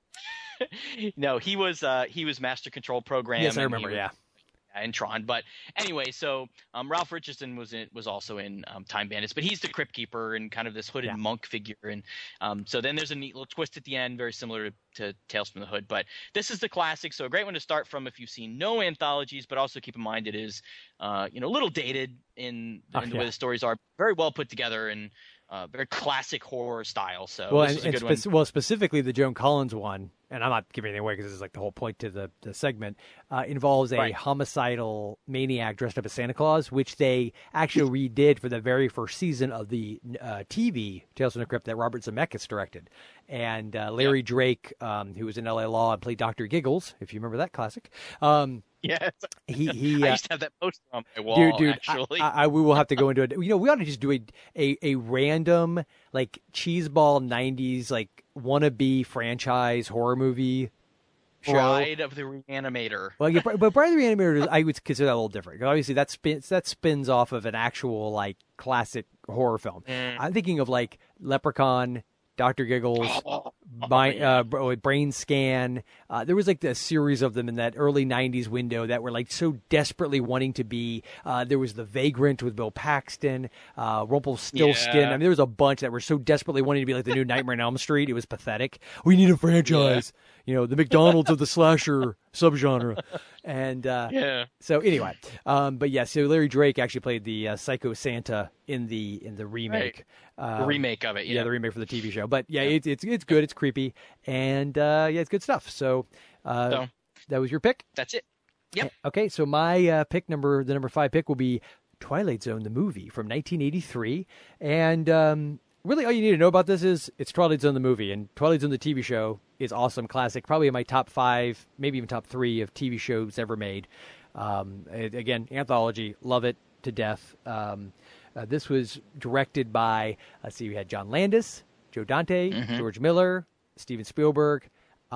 No, he was uh, he was Master Control Program. yes, I and he remember. was- Yeah, in Tron. But anyway, so um, Ralph Richardson was in, was also in um, Time Bandits, but he's the Crypt Keeper and kind of this hooded Yeah. monk figure. And um, so then there's a neat little twist at the end, very similar to, to Tales from the Hood. But this is the classic, so a great one to start from if you've seen no anthologies, but also keep in mind it is, uh, you know, a little dated in, Oh, in the yeah. way the stories are, very well put together and uh, very classic horror style. So well, this and, is a and good one. spec- well, specifically the Joan Collins one, and I'm not giving anything away because this is like the whole point to the, the segment, uh, involves a Right. homicidal maniac dressed up as Santa Claus, which they actually redid for the very first season of the uh, T V Tales from the Crypt that Robert Zemeckis directed. And uh, Larry Drake, um, who was in L A Law and played Doctor Giggles, if you remember that classic, um, Yes. he he. I uh, used to have that poster on my wall, dude, dude, actually. I, I, we will have to go into it. You know, we ought to just do a a, a random like cheeseball nineties like wannabe franchise horror movie show. Bride of the Reanimator. Well, yeah, but Bride of the Reanimator, is- I would consider that a little different. 'Cause obviously, that spins that spins off of an actual like classic horror film. Mm. I'm thinking of like Leprechaun, Doctor Giggles, Oh, my yeah. uh, br- Brain Scan. Uh, there was like a series of them in that early nineties window that were like so desperately wanting to be. Uh, there was The Vagrant with Bill Paxton, uh, Rumpelstiltskin. Yeah. I mean, there was a bunch that were so desperately wanting to be like the new Nightmare on Elm Street. It was pathetic. We need a franchise. You know, the McDonald's of the slasher subgenre. And uh, Yeah. so anyway, um, but yeah, so Larry Drake actually played the uh, Psycho Santa in the in the remake. The Um, remake of it, yeah. yeah, the remake for the T V show. But yeah, it's it's it's good. It's creepy, and uh, yeah, it's good stuff. So, uh, So- that was your pick. That's it. Yep. Okay, so my uh, pick number, the number five pick will be Twilight Zone, the movie from nineteen eighty-three, and um, really all you need to know about this is it's Twilight Zone the movie, and Twilight Zone the T V show is awesome, classic, probably in my top five, maybe even top three of T V shows ever made. Um, it- again, anthology, love it to death. Um, uh, this was directed by, let's see, we had John Landis, Joe Dante, George Miller, Steven Spielberg.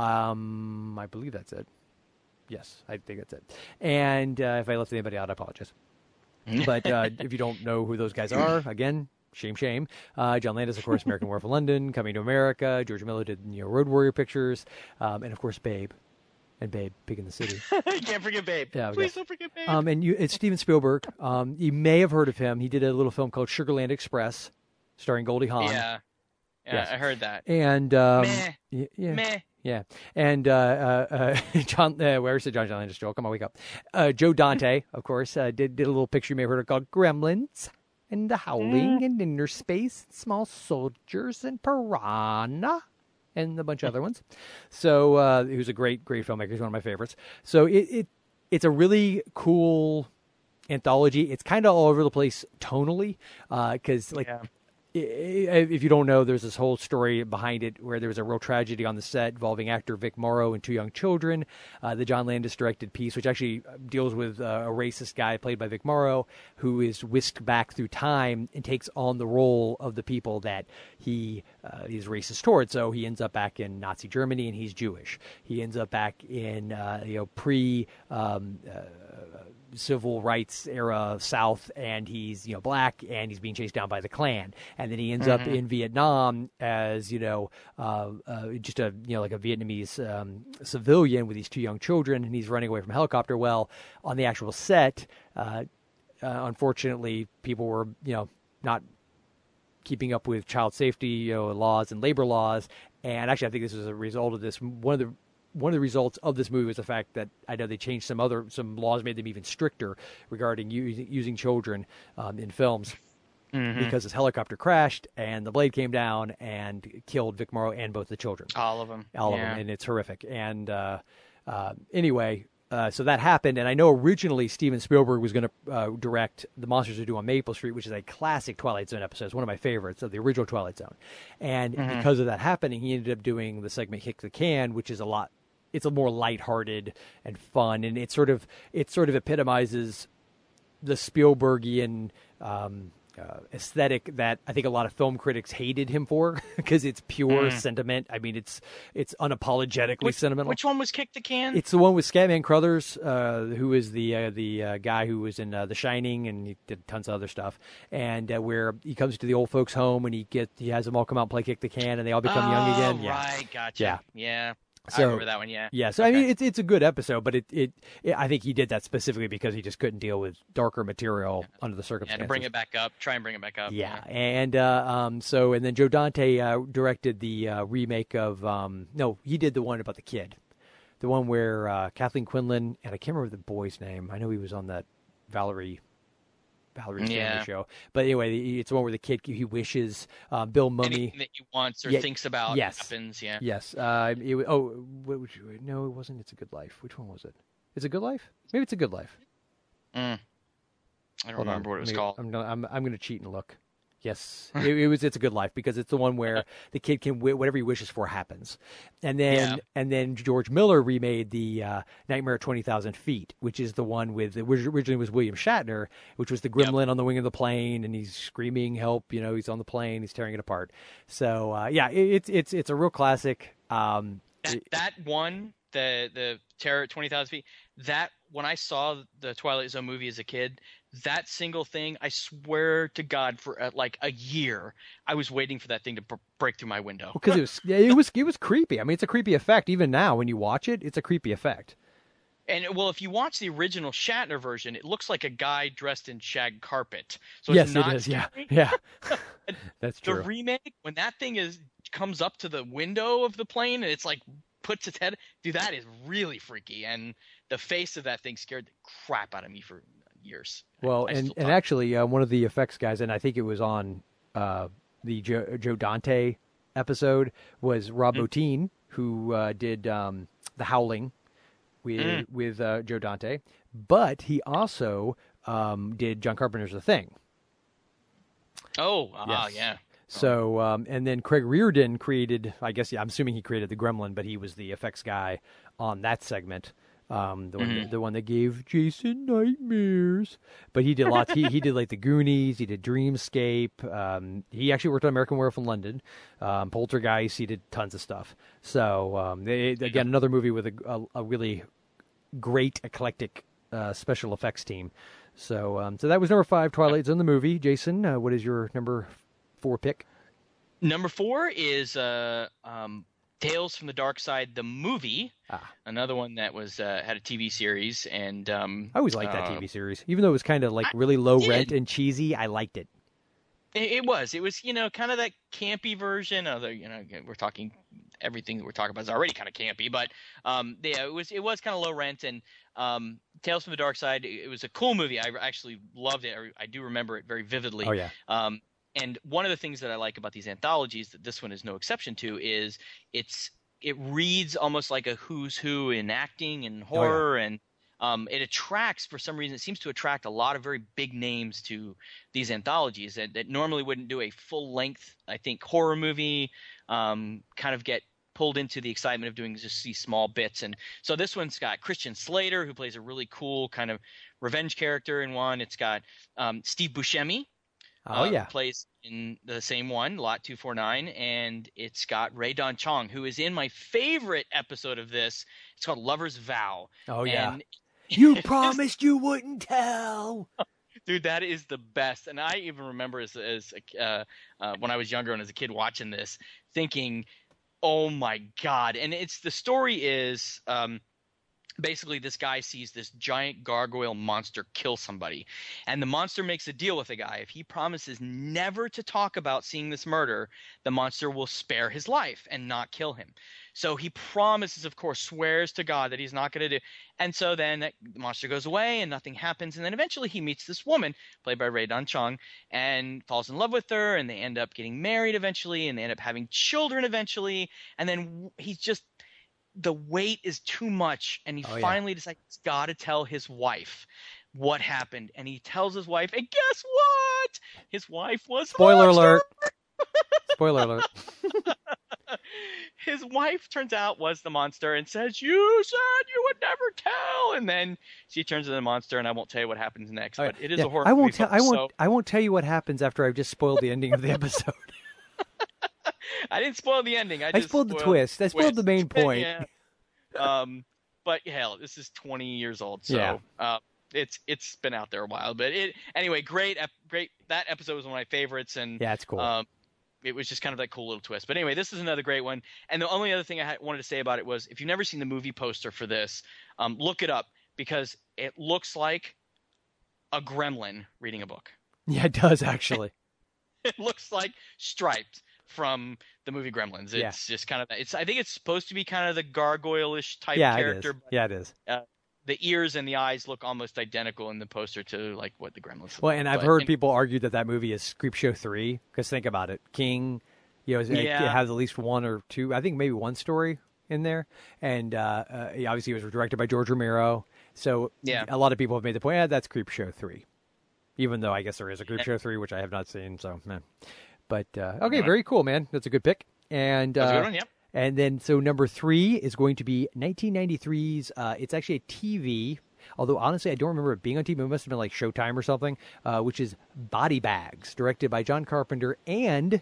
Um, I believe that's it. Yes, I think that's it. And uh, if I left anybody out, I apologize. But uh, if you don't know who those guys are, again, shame, shame. Uh, John Landis, of course, American Werewolf in London, Coming to America. George Miller did you know, Road Warrior Pictures. Um, and, of course, Babe. And Babe, Big in the City. You can't forget Babe. Yeah, Please yes. don't forget Babe. Um, and you, it's Steven Spielberg. Um, you may have heard of him. He did a little film called Sugarland Express, starring Goldie Hawn. yeah. Yeah, Yes. I heard that. And um, Meh. y- yeah, Meh. yeah, and uh, uh, uh, John, uh, where's the John John Landis? Joel, come on, wake up. Uh, Joe Dante, of course, uh, did did a little picture you may have heard of called Gremlins and the Howling and Inner Space, Small Soldiers and Piranha, and a bunch of other ones. So uh, he was a great, great filmmaker. He's one of my favorites. So it, it it's a really cool anthology. It's kind of all over the place tonally because like. Yeah. if you don't know, there's this whole story behind it where there was a real tragedy on the set involving actor Vic Morrow and two young children. Uh, the John Landis directed piece, which actually deals with uh, a racist guy played by Vic Morrow, who is whisked back through time and takes on the role of the people that he uh, is racist towards. So he ends up back in Nazi Germany, and he's Jewish. He ends up back in uh, you know pre. Um, uh, civil rights era South, and he's, you know, black, and he's being chased down by the Klan. And then he ends mm-hmm. up in Vietnam as, you know, uh, uh, just a, you know, like a Vietnamese um, civilian with these two young children, and he's running away from a helicopter. Well, on the actual set, uh, uh, unfortunately, people were, you know, not keeping up with child safety, you know, laws and labor laws. And actually, I think this was a result of this. One of the One of the results of this movie was the fact that I know they changed some other some laws, made them even stricter regarding using, using children um, in films, mm-hmm. because this helicopter crashed and the blade came down and killed Vic Morrow and both the children. All of them. All yeah. of them, and it's horrific. And uh, uh, anyway, uh, so that happened, and I know originally Steven Spielberg was going to uh, direct The Monsters Who Do on Maple Street, which is a classic Twilight Zone episode. It's one of my favorites of the original Twilight Zone. And mm-hmm. because of that happening, he ended up doing the segment Kick the Can, which is a lot. It's a more lighthearted and fun, and it sort of it sort of epitomizes the Spielbergian um, uh, aesthetic that I think a lot of film critics hated him for, because it's pure mm. sentiment. I mean, it's it's unapologetically which, sentimental. Which one was Kick the Can? It's the one with Scatman Crothers, uh, who is the uh, the uh, guy who was in uh, The Shining, and he did tons of other stuff. And uh, where he comes to the old folks' home, and he get he has them all come out and play Kick the Can, and they all become oh, young again. Yeah, right, gotcha. Yeah, yeah. So, I remember that one, yeah. Yeah, so okay. I mean, it's it's a good episode, but it, it, it I think he did that specifically because he just couldn't deal with darker material yeah. under the circumstances. Yeah, to bring it back up, try and bring it back up. Yeah, yeah. and uh, um, so and then Joe Dante uh, directed the uh, remake of um, no, he did the one about the kid, the one where uh, Kathleen Quinlan, and I can't remember the boy's name. I know he was on that Valerie. Valerie Stanley yeah. show, but anyway, it's the one where the kid he wishes uh, Bill Mummy anything that he wants or yeah, thinks about yes. happens. Yeah, yes. Uh, it, oh, what, which, no, it wasn't. It's a Good Life. Which one was it? It's a Good Life. Maybe It's a Good Life. Mm. I don't Hold remember on. what it was Maybe, called. I'm gonna, I'm, I'm going to cheat and look. Yes, it, it was. It's a Good Life because it's the one where the kid can whatever he wishes for happens, and then Yeah. and then George Miller remade the uh, Nightmare at twenty thousand Feet, which is the one with which originally was William Shatner, which was the gremlin yep. on the wing of the plane, and he's screaming help. You know, he's on the plane, he's tearing it apart. So uh, yeah, it, it's it's it's a real classic. Um, that, it, that one, the the Terror at twenty thousand feet. That when I saw the Twilight Zone movie as a kid. That single thing, I swear to God, for uh, like a year, I was waiting for that thing to b- break through my window. Because it was, it was, it was creepy. I mean, it's a creepy effect. Even now, when you watch it, it's a creepy effect. And well, if you watch the original Shatner version, it looks like a guy dressed in shag carpet. So yes, it's not it is. scary. Yeah, yeah, that's true. The remake, when that thing is comes up to the window of the plane and it's like puts its head, dude, that is really freaky. And the face of that thing scared the crap out of me for years. Well, I, I and, and actually, uh, one of the effects guys, and I think it was on uh, the Joe, Joe Dante episode, was Rob mm. Bottin, who uh, did um, The Howling with mm. with uh, Joe Dante, but he also um, did John Carpenter's The Thing. Oh, ah, yes. yeah. So, um, and then Craig Reardon created, I guess, yeah, I'm assuming he created the Gremlin, but he was the effects guy on that segment. Um, the one, mm-hmm. that, the one that gave Jason nightmares, but he did lots. he he did like the Goonies. He did Dreamscape. Um, he actually worked on American Werewolf in London, um, Poltergeist. He did tons of stuff. So um, they, again, another movie with a, a, a really great eclectic uh, special effects team. So um, so that was number five, Twilight Zone the movie. Jason, uh, what is your number four pick? Number four is uh, um, Tales from the Dark Side, the movie. Ah. Another one that was uh, had a T V series, and um, I always liked uh, that T V series, even though it was kind of like really low rent and cheesy. I liked it. it. It was, it was, you know, kind of that campy version. Although, you know, we're talking everything that we're talking about is already kind of campy, but um, yeah, it was, it was kind of low rent, and um, Tales from the Dark Side. It was a cool movie. I actually loved it. I, I do remember it very vividly. Oh yeah. Um, And one of the things that I like about these anthologies, that this one is no exception to, is it's it reads almost like a who's who in acting and horror, oh, yeah. and um, it attracts, for some reason, it seems to attract a lot of very big names to these anthologies that, that normally wouldn't do a full length, I think, horror movie, um, kind of get pulled into the excitement of doing just these small bits. And so this one's got Christian Slater, who plays a really cool kind of revenge character in one. It's got um, Steve Buscemi. Oh, uh, yeah. Who plays in the same one, Lot two forty-nine, and it's got Ray Don Chong, who is in my favorite episode of this. It's called Lover's Vow. Oh, yeah. And You promised you wouldn't tell. dude, that is the best. And I even remember as as uh, uh, when I was younger and as a kid watching this, thinking, "Oh my God!" And it's the story is. Um, Basically, this guy sees this giant gargoyle monster kill somebody, and the monster makes a deal with the guy. If he promises never to talk about seeing this murder, the monster will spare his life and not kill him. So he promises, of course, swears to God that he's not going to do. And so then that, the monster goes away and nothing happens. And then eventually he meets this woman, played by Ray Don Chong, and falls in love with her. And they end up getting married eventually, and they end up having children eventually. And then he's just – the weight is too much, and he Oh, yeah. finally decides he's got to tell his wife what happened. And he tells his wife, and guess what? His wife was Spoiler monster! alert. Spoiler alert. His wife turns out was the monster and says, "You said you would never tell." And then she turns into the monster, and I won't tell you what happens next. Oh, But it is yeah. a horror I won't movie, tell. folks, I won't. so- I won't tell you what happens after I've just spoiled the ending of the episode. I didn't spoil the ending. I, I just spoiled the twist. I spoiled the main point. yeah. Um, but hell, this is twenty years old, so Yeah. uh, it's it's been out there a while. But it anyway, great, ep- great. That episode was one of my favorites, and Yeah, it's cool. Um, it was just kind of that cool little twist. But anyway, this is another great one. And the only other thing I had, wanted to say about it was, if you've never seen the movie poster for this, um, look it up, because it looks like a gremlin reading a book. Yeah, it does actually. It looks like Striped from the movie Gremlins. It's Yeah. just kind of it's. I think it's supposed to be kind of the gargoyle-ish type yeah, it character. is. But Yeah, it is. the ears and the eyes look almost identical in the poster to like what the Gremlins. Look Well, like. and I've But- heard and- people argue that that movie is Creepshow three, because think about it. King, you know, it, it Yeah. has at least one or two, I think maybe one story in there. And uh, uh, he obviously was directed by George Romero. So Yeah. a lot of people have made the point, yeah, that's Creepshow three. Even though I guess there is a Creepshow three, which I have not seen. So, man. But, uh, okay, Right. very cool, man. That's a good pick. And, That's a uh, good one, yep. and then, so number three is going to be nineteen ninety-three's, uh, it's actually a T V, although honestly, I don't remember it being on T V. It must have been like Showtime or something, uh, which is Body Bags, directed by John Carpenter and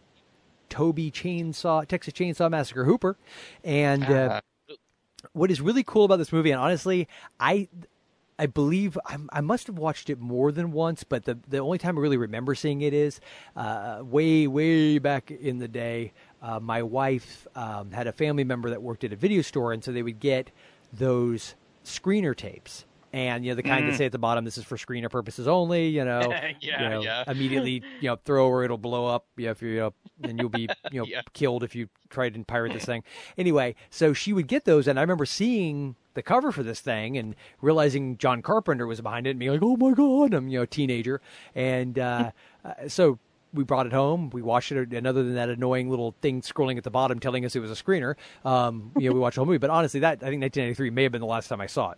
Toby Chainsaw, Texas Chainsaw Massacre Hooper. And uh, Uh, what is really cool about this movie, and honestly, I I believe I, I must have watched it more than once, but the the only time I really remember seeing it is uh, way way back in the day. Uh, my wife um, had a family member that worked at a video store, and so they would get those screener tapes. And, you know, the kind Mm. that say at the bottom, this is for screener purposes only, you know, Yeah, you know, yeah. immediately, you know, throw or it'll blow up. You know, if you, uh, and you'll be, you know, Yeah. killed if you try to pirate this thing. Anyway, so she would get those. And I remember seeing the cover for this thing and realizing John Carpenter was behind it and being like, oh my God, I'm, you know, a teenager. And, uh, uh, so we brought it home. We watched it. And other than that annoying little thing scrolling at the bottom telling us it was a screener, um, you know, we watched the whole movie. But honestly, that, I think nineteen ninety-three may have been the last time I saw it.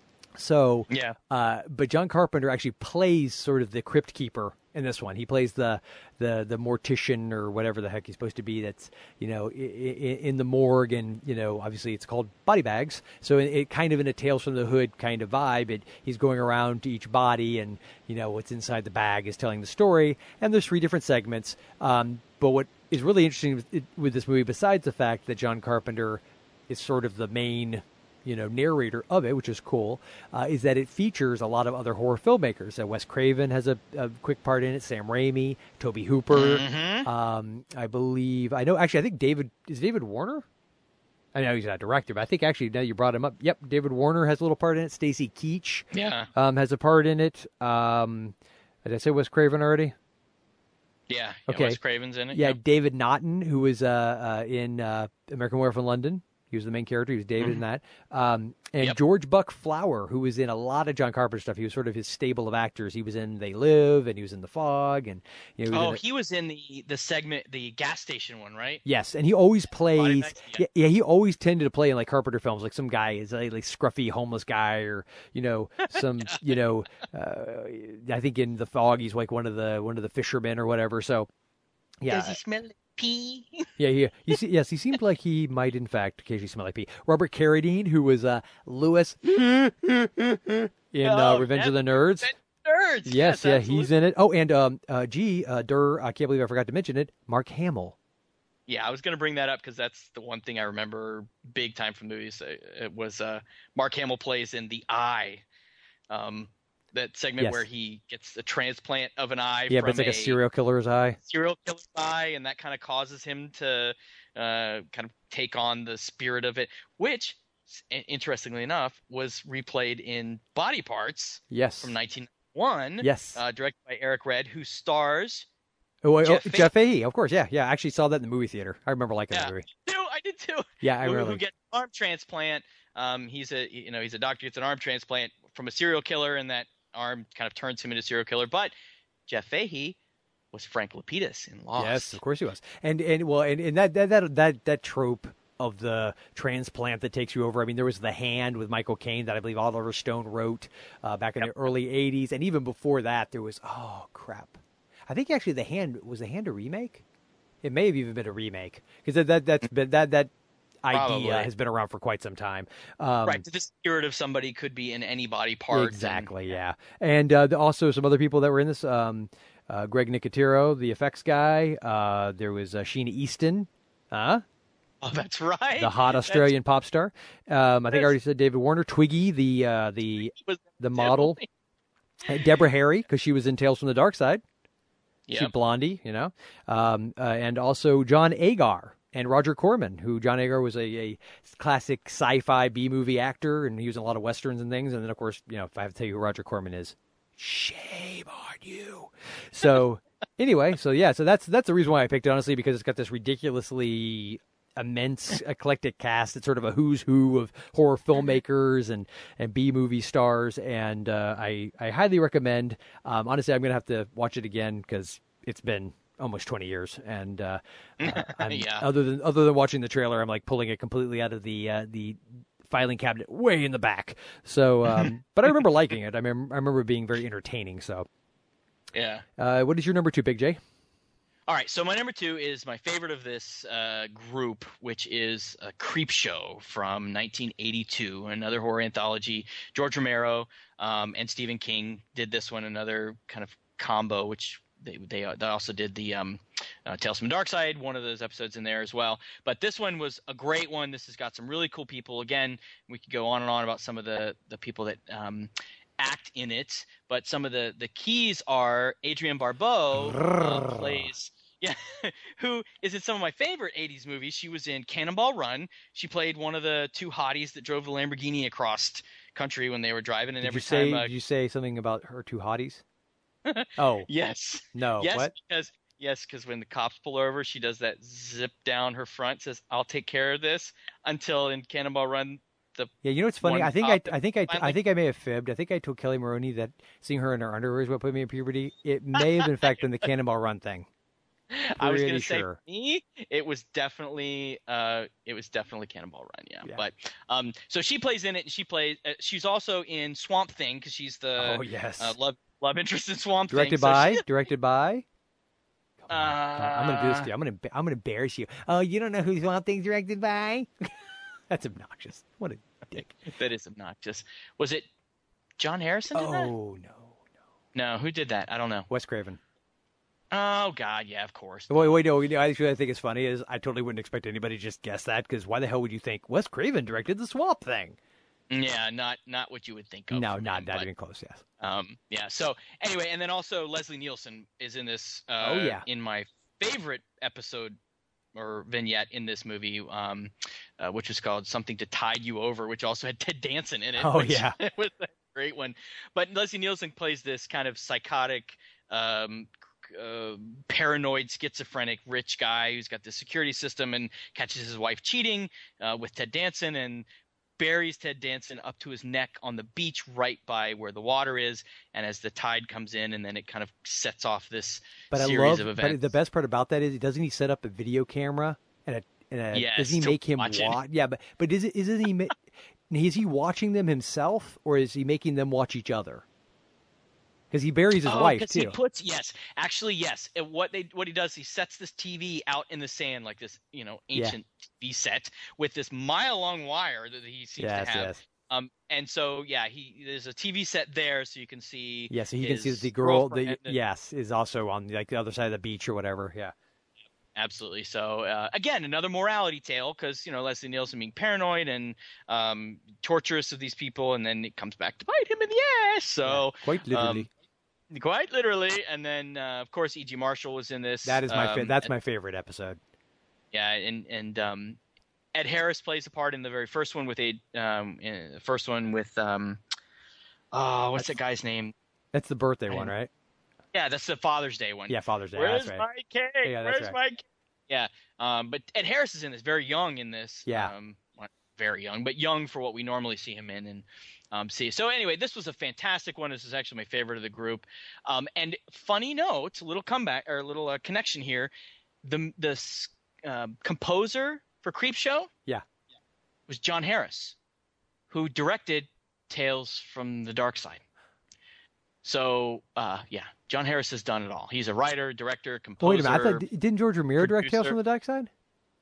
So, Yeah. uh, but John Carpenter actually plays sort of the crypt keeper in this one. He plays the the the mortician or whatever the heck he's supposed to be. That's, you know, in, in the morgue, and, you know, obviously it's called Body Bags. So it, it kind of in a Tales from the Hood kind of vibe. It, he's going around to each body, and, you know, what's inside the bag is telling the story. And there's three different segments. Um, but what is really interesting with, with this movie, besides the fact that John Carpenter is sort of the main, you know, narrator of it, which is cool, uh, is that it features a lot of other horror filmmakers. Uh, Wes Craven has a, a quick part in it, Sam Raimi, Toby Hooper. Mhm. Um, I believe, I know, actually, I think David, is David Warner? I know he's not a director, but I think actually, now you brought him up, yep, David Warner has a little part in it. Stacy Keach Yeah. um, has a part in it. Um, did I say Wes Craven already? Yeah. yeah Okay. Wes Craven's in it. Yeah, Yep. David Naughton, who was uh, uh, in uh, American Werewolf in London, He was the main character. He was David mm-hmm. in that. Um, and yep. George Buck Flower, who was in a lot of John Carpenter stuff. He was sort of his stable of actors. He was in They Live, and he was in The Fog, and you know. He oh, was he was in the the segment, the gas station one, right? Yes, and he always plays. Yeah. yeah, he always tended to play in like Carpenter films, like some guy is a like scruffy homeless guy, or you know, some you know, uh, I think in The Fog he's like one of the one of the fishermen or whatever. So, yeah. Does he smell like pee? Yeah, yeah. You see, yes, he seemed like he might, in fact, occasionally smell like pee. Robert Carradine, who was uh, Lewis in uh, Oh, Revenge yeah, of the Nerds. Nerds. Yes, Yes, yeah, absolutely. he's in it. Oh, and um, uh, gee, uh, Durr, I can't believe I forgot to mention it. Mark Hamill. Yeah, I was going to bring that up because that's the one thing I remember big time from movies. It was uh, Mark Hamill plays in The Eye, um, that segment Yes. where he gets a transplant of an eye. Yeah, from but it's like a, a serial killer's eye. serial killer's eye, and that kind of causes him to uh, kind of take on the spirit of it, which, interestingly enough, was replayed in Body Parts Yes. from nineteen ninety-one. Yes. Uh, directed by Eric Red, who stars. Oh, wait, Jeff oh, Fahey. Jeff Fahey, of course. Yeah, yeah. I actually saw that in the movie theater. I remember liking Yeah, that movie. too, I did too. Yeah, I who, really. who gets an arm transplant. Um, he's a you know he's a doctor, gets an arm transplant from a serial killer, and that arm kind of turns him into a serial killer. But Jeff Fahey was Frank Lapidus in Lost. Yes, of course he was. And and well, and, and that, that that that that trope of the transplant that takes you over. I mean, there was The Hand with Michael Caine that I believe Oliver Stone wrote uh, back in Yep. the early eighties, and even before that, there was oh crap. I think actually The Hand was The Hand a remake. It may have even been a remake because that, that that's been that that idea Probably. has been around for quite some time. Um, Right, the spirit of somebody could be in any body part. Exactly, and, yeah. And uh, the- also some other people that were in this. Um, uh, Greg Nicotero, the effects guy. Uh, there was uh, Sheena Easton, huh? Oh, that's right. the hot Australian pop star. Um, I think I already said David Warner. Twiggy, the uh, the Was the model. Uh, Deborah Harry, because she was in Tales from the Dark Side. She Yep. Blondie, you know. Um, uh, and also John Agar and Roger Corman, who John Agar was a, a classic sci-fi B-movie actor, and he was in a lot of westerns and things. And then, of course, you know, if I have to tell you who Roger Corman is, shame on you. So anyway, so yeah, so that's that's the reason why I picked it, honestly, because it's got this ridiculously immense eclectic cast. It's sort of a who's who of horror filmmakers and, and B-movie stars, and uh, I, I highly recommend. Um, honestly, I'm going to have to watch it again because it's been almost twenty years, and uh, uh, I'm, Yeah. other than other than watching the trailer, I'm like pulling it completely out of the uh, the filing cabinet way in the back. So, um, but I remember liking it. I, mem- I remember it being very entertaining. So, Yeah. uh, what is your number two, Big J? All right, so my number two is my favorite of this uh, group, which is a Creep Show from nineteen eighty-two, another horror anthology. George Romero um, and Stephen King did this one, another kind of combo, which they they, they also did the um, uh, Tales from the Dark Side, one of those episodes in there as well. But this one was a great one. This has got some really cool people. Again, we could go on and on about some of the, the people that um, act in it, but some of the, the keys are Adrienne Barbeau, who uh, plays – yeah, who is in some of my favorite eighties movies. She was in Cannonball Run. She played one of the two hotties that drove the Lamborghini across country when they were driving. And Did every you say time, uh, did you say something about her two hotties? Oh yes, no, yes, what? because yes, because when the cops pull her over, she does that zip down her front, says "I'll take care of this." Until in Cannonball Run, the Yeah, you know what's funny? one I think I, cop I think I, I finally- think I may have fibbed. I think I told Kelly Maroney that seeing her in her underwear is what put me in puberty. It may have in fact been the Cannonball Run thing. I was Pretty gonna say sure. for me, it was definitely uh, it was definitely Cannonball Run, yeah. Yeah. But um, so she plays in it, and she plays. Uh, she's also in Swamp Thing because she's the Oh yes. uh, love love interest in Swamp Directed Thing. So by, she- directed by. uh, I'm gonna do this to you. I'm gonna, I'm gonna embarrass you. Oh, you don't know who Swamp Thing's directed by? That's obnoxious. What a dick. that is obnoxious. Was it John Harrison? Did that? Oh no, No, who did that? I don't know. Wes Craven. Oh God, yeah, of course. Wait, wait, no. you know, Actually, I think it's funny is I totally wouldn't expect anybody to just guess that because why the hell would you think Wes Craven directed the Swamp Thing? Yeah, not not what you would think of. No, from not him, not but, even close. Yes. Um, yeah. So anyway, and then also Leslie Nielsen is in this. Uh, Oh, yeah. In my favorite episode or vignette in this movie, um, uh, which was called "Something to Tide You Over," which also had Ted Danson in it. Oh, which yeah. was a great one. But Leslie Nielsen plays this kind of psychotic, um, uh, paranoid, schizophrenic, rich guy who's got the security system and catches his wife cheating uh, with Ted Danson and buries Ted Danson up to his neck on the beach right by where the water is. And as the tide comes in, and then it kind of sets off this but series I love, of events. But the best part about that is, doesn't he set up a video camera and a, and a Yes, does he to make him watch watch? it. Yeah, but but is it isn't he? ma- Is he watching them himself, or is he making them watch each other? Because he buries his Oh, wife 'cause too. He puts yes, actually yes. And what they what he does, he sets this T V out in the sand like this, you know, Yeah. ancient T V set with this mile long wire that he seems Yes, to have. yes. Um, and so yeah, he there's a T V set there, so you can see. Yeah, so he can see his that the girl, the girlfriend and- yes, is also on like the other side of the beach or whatever. Yeah. Absolutely. So uh, again, another morality tale because you know Leslie Nielsen being paranoid and um, torturous of these people, and then it comes back to bite him in the ass. So Quite literally. um, quite literally. And then uh, of course E G Marshall was in this. that is my fa- um, that's my favorite episode. Yeah, and and um, Ed Harris plays a part in the very first one with a um, in the first one with um, oh, what's that guy's name? That's the birthday I- one, right? Yeah, that's the Father's Day one. Yeah, Father's Day. Where's That's right. my cake? Yeah, that's Where's right. my cake? Yeah, um, but Ed Harris is in this, very young in this. Yeah. Um, well, very young, but young for what we normally see him in and um, see. So anyway, this was a fantastic one. This is actually my favorite of the group. Um, and funny note, little comeback or little uh, connection here. The the s- uh, composer for Creepshow Yeah. was John Harris, who directed Tales from the Dark Side. So, uh, yeah, John Harris has done it all. He's a writer, director, composer. Wait a minute. I thought didn't George Romero direct Tales producer. from the Dark Side?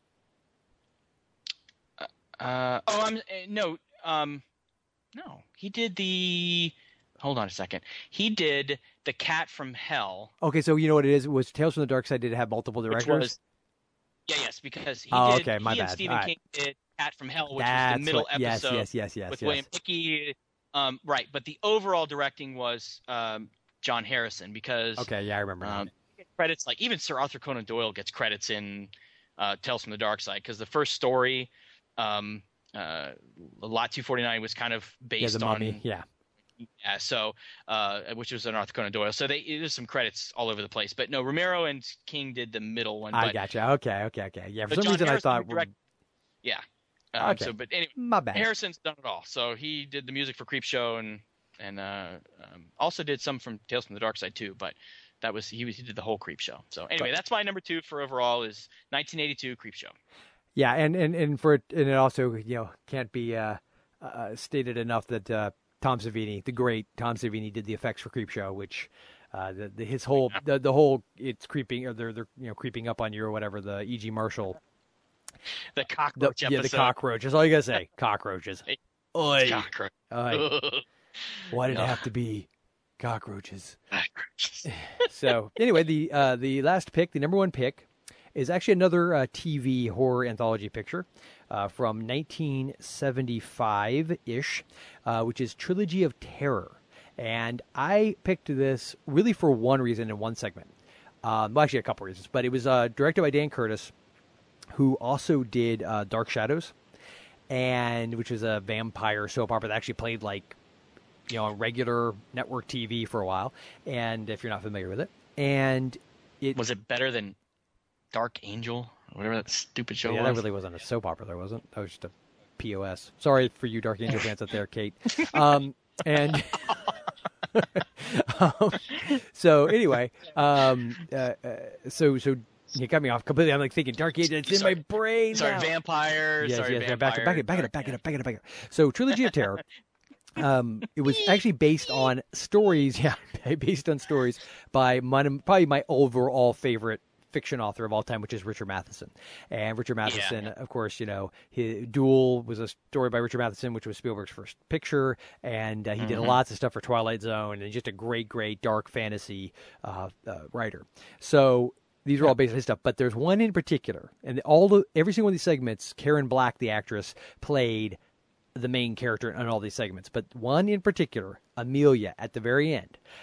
Uh, oh, I'm uh, no, um, no. He did the. Hold on a second. He did the Cat from Hell, Okay, so you know what it is? It was Tales from the Dark Side did it have multiple which directors? was. Yeah, yes, because he Oh, did. okay, my he and bad. Stephen All right. King did Cat from Hell, which That's was the middle what, yes, episode yes, yes, yes, with yes. William Hickey. Um, right, but the overall directing was um, John Harrison because. Okay, yeah, I remember. now. Um, credits like even Sir Arthur Conan Doyle gets credits in uh, Tales from the Dark Side because the first story, um, uh, Lot two forty-nine, was kind of yeah, based the on Mummy. Yeah. yeah, so uh, which was an Arthur Conan Doyle. So they there's some credits all over the place, but no, Romero and King did the middle one. I but, gotcha. Okay, okay, okay. Yeah, for but some John reason Harrison I thought. direct- yeah. Um, Okay. So, but anyway, My bad. Harrison's done it all. So he did the music for Creepshow and and uh, um, also did some from Tales from the Dark Side too, but. That was he was he did the whole Creepshow. So anyway, But- that's my number two for overall is nineteen eighty-two Creepshow. Yeah, and, and, and for it, and it also you know can't be uh, uh, stated enough that uh, Tom Savini, the great Tom Savini, did the effects for Creepshow, which uh, the, the his whole the, the whole it's creeping or they're they're you know creeping up on you or whatever the E G Marshall The the, cockroach yeah the episode. cockroaches. All you gotta say cockroaches. Hey, Oi, Cockroach. oi. Why did it Ugh. have to be cockroaches? Cockroaches. So anyway, the uh, the last pick, the number one pick, is actually another uh, T V horror anthology picture uh, from nineteen seventy-five ish, uh, which is Trilogy of Terror, and I picked this really for one reason in one segment. Um, well, actually, a couple reasons, but it was uh, directed by Dan Curtis, who also did uh, Dark Shadows, and which is a vampire soap opera that actually played like you know, on regular network T V for a while, and if you're not familiar with it, and it Was it better than Dark Angel? Or whatever that stupid show yeah, was. that really wasn't a soap opera, there wasn't. That was just a P O S. Sorry for you Dark Angel fans out there, Kate. Um, and um, so anyway, um, uh, uh, so so you got me off completely. I'm like thinking Dark Angel. It's in Sorry. my brain. Sorry, now. vampires. Yes, sorry, yes, yeah, vampire. back, back it, back it up, back it up, back it up, back it up. So, Trilogy of Terror. Um, it was actually based on stories, yeah, based on stories by my, probably my overall favorite fiction author of all time, which is Richard Matheson. And Richard Matheson, Yeah. of course, you know, his Duel was a story by Richard Matheson, which was Spielberg's first picture, and uh, he did Mhm. lots of stuff for Twilight Zone, and just a great, great dark fantasy uh, uh, writer. So. These are all based on his stuff, but there's one in particular, and all the every single one of these segments, Karen Black, the actress, played the main character in all these segments. But one in particular, Amelia, at the very end,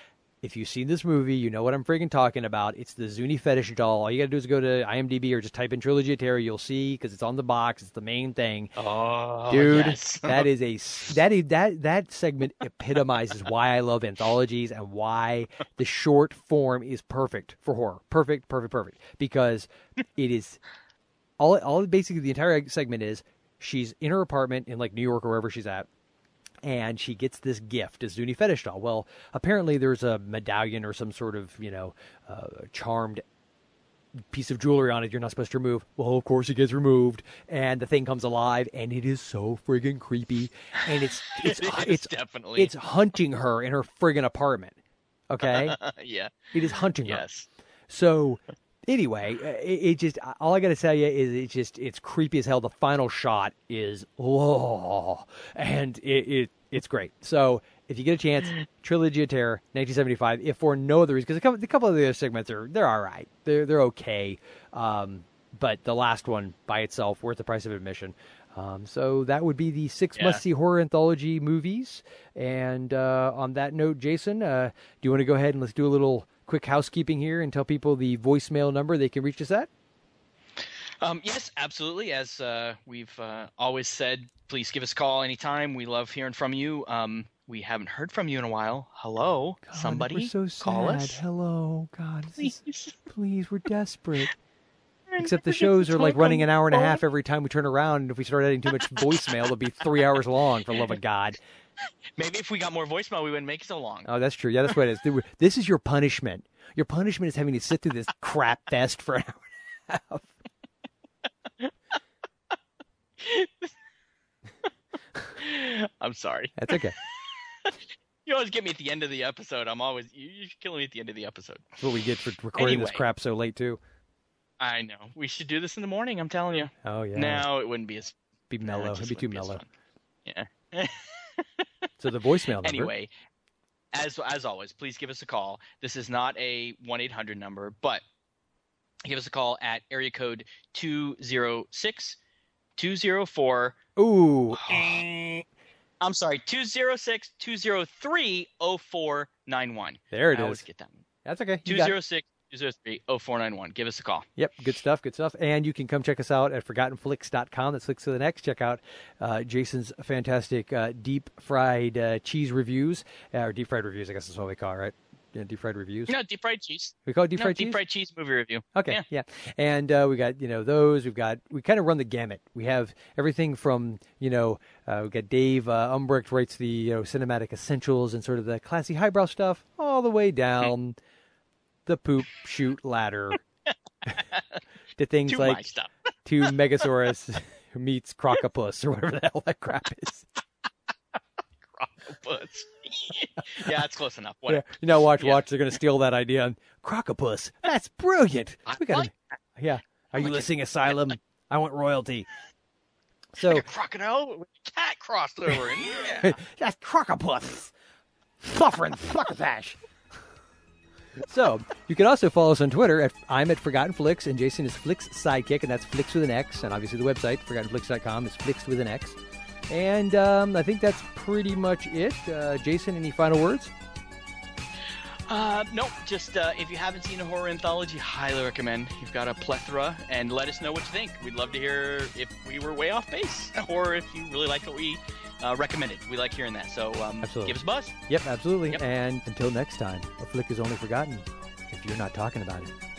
If you've seen this movie, you know what I'm freaking talking about. It's the Zuni fetish doll. All you got to do is go to IMDb or just type in Trilogy of Terror. You'll see because it's on the box. It's the main thing. Oh, dude, yes. that is a that is, that that segment epitomizes why I love anthologies and why the short form is perfect for horror. Perfect, perfect, perfect. Because it is all all basically the entire segment is she's in her apartment in like New York or wherever she's at. And she gets this gift, a Zuni fetish doll. Well, apparently there's a medallion or some sort of, you know, uh, charmed piece of jewelry on it you're not supposed to remove. Well, of course it gets removed, and the thing comes alive, and it is so friggin' creepy. And it's it's it it's definitely it's hunting her in her friggin' apartment. Okay, yeah, it is hunting her. yes. So. Anyway, it, it just all I got to tell you is it's just it's creepy as hell. The final shot is oh, and it, it it's great. So if you get a chance, Trilogy of Terror, nineteen seventy-five. If for no other reason, because a couple, a couple of the other segments are they're all right, they're they're okay, um, but the last one by itself worth the price of admission. Um, so that would be the six Yeah. must-see horror anthology movies. And uh, on that note, Jason, uh, do you want to go ahead and let's do a little quick housekeeping here and tell people the voicemail number they can reach us at? Um, yes, absolutely. As uh, we've uh, always said, please give us a call anytime. We love hearing from you. Um, we haven't heard from you in a while. Hello, God, somebody, we're so sad. call us. Hello, God, this is- Please. please, we're desperate. Except the shows are like running an hour and a half every time we turn around, and if we start adding too much voicemail, it'll be three hours long, for the love of God. Maybe if we got more voicemail, we wouldn't make it so long. Oh, that's true. Yeah, that's what it is. This is your punishment. Your punishment is having to sit through this crap fest for an hour and a half. I'm sorry. That's okay. You always get me at the end of the episode. I'm always you, you're killing me at the end of the episode. That's what we get for recording this Anyway. crap so late, too. I know. We should do this in the morning. I'm telling you. Oh, yeah. No, it wouldn't be as Be no, mellow. it just It'd be too wouldn't be as mellow. fun. Yeah. So the voicemail number. Anyway, as as always, please give us a call. This is not a one eight hundred number, but give us a call at area code two zero six, two zero four. Ooh. I'm sorry, two zero six, two zero three, oh four nine one. There it I always is. get that. That's okay. You got it. two zero six, two zero three, oh four nine one. Give us a call. Yep, good stuff, good stuff. And you can come check us out at forgotten flicks dot com. That's Flicks to the Next. Check out uh, Jason's fantastic uh, deep fried uh, cheese reviews, uh, or deep fried reviews, I guess that's what we call it, right? Yeah, deep fried reviews. No, deep fried cheese. We call it deep no, fried deep cheese? fried cheese movie review. Okay, Yeah. yeah. And uh, we got, you know, those. We've got, we kind of run the gamut. We have everything from, you know, uh, we've got Dave uh, Umbrecht writes the, you know, cinematic essentials and sort of the classy highbrow stuff, all the way down the poop shoot ladder to things To my like stuff. to Megasaurus meets Crocopus or whatever the hell that crap is. Crocopus. Yeah, that's close enough. Yeah, Whatever. you know, watch, Yeah. watch. They're going to steal that idea. And Crocopus, that's brilliant. I We got like yeah. Are you like it. listening, Asylum? I want royalty. So Like a crocodile with a cat crossed over. And yeah. that's Crocopus, suffering succotash. So you can also follow us on Twitter at I'm at Forgotten Flicks and Jason is Flicks Sidekick, and that's Flicks with an X, and obviously the website forgotten flicks dot com is Flicks with an X. And um, I think that's pretty much it. Uh, Jason, any final words? Uh, nope. Just uh, if you haven't seen a horror anthology, highly recommend. You've got a plethora, and let us know what you think. We'd love to hear if we were way off base, or if you really liked what we uh, recommended. We like hearing that. So um, Absolutely. give us a buzz. Yep, absolutely. Yep. And until next time, a flick is only forgotten if you're not talking about it.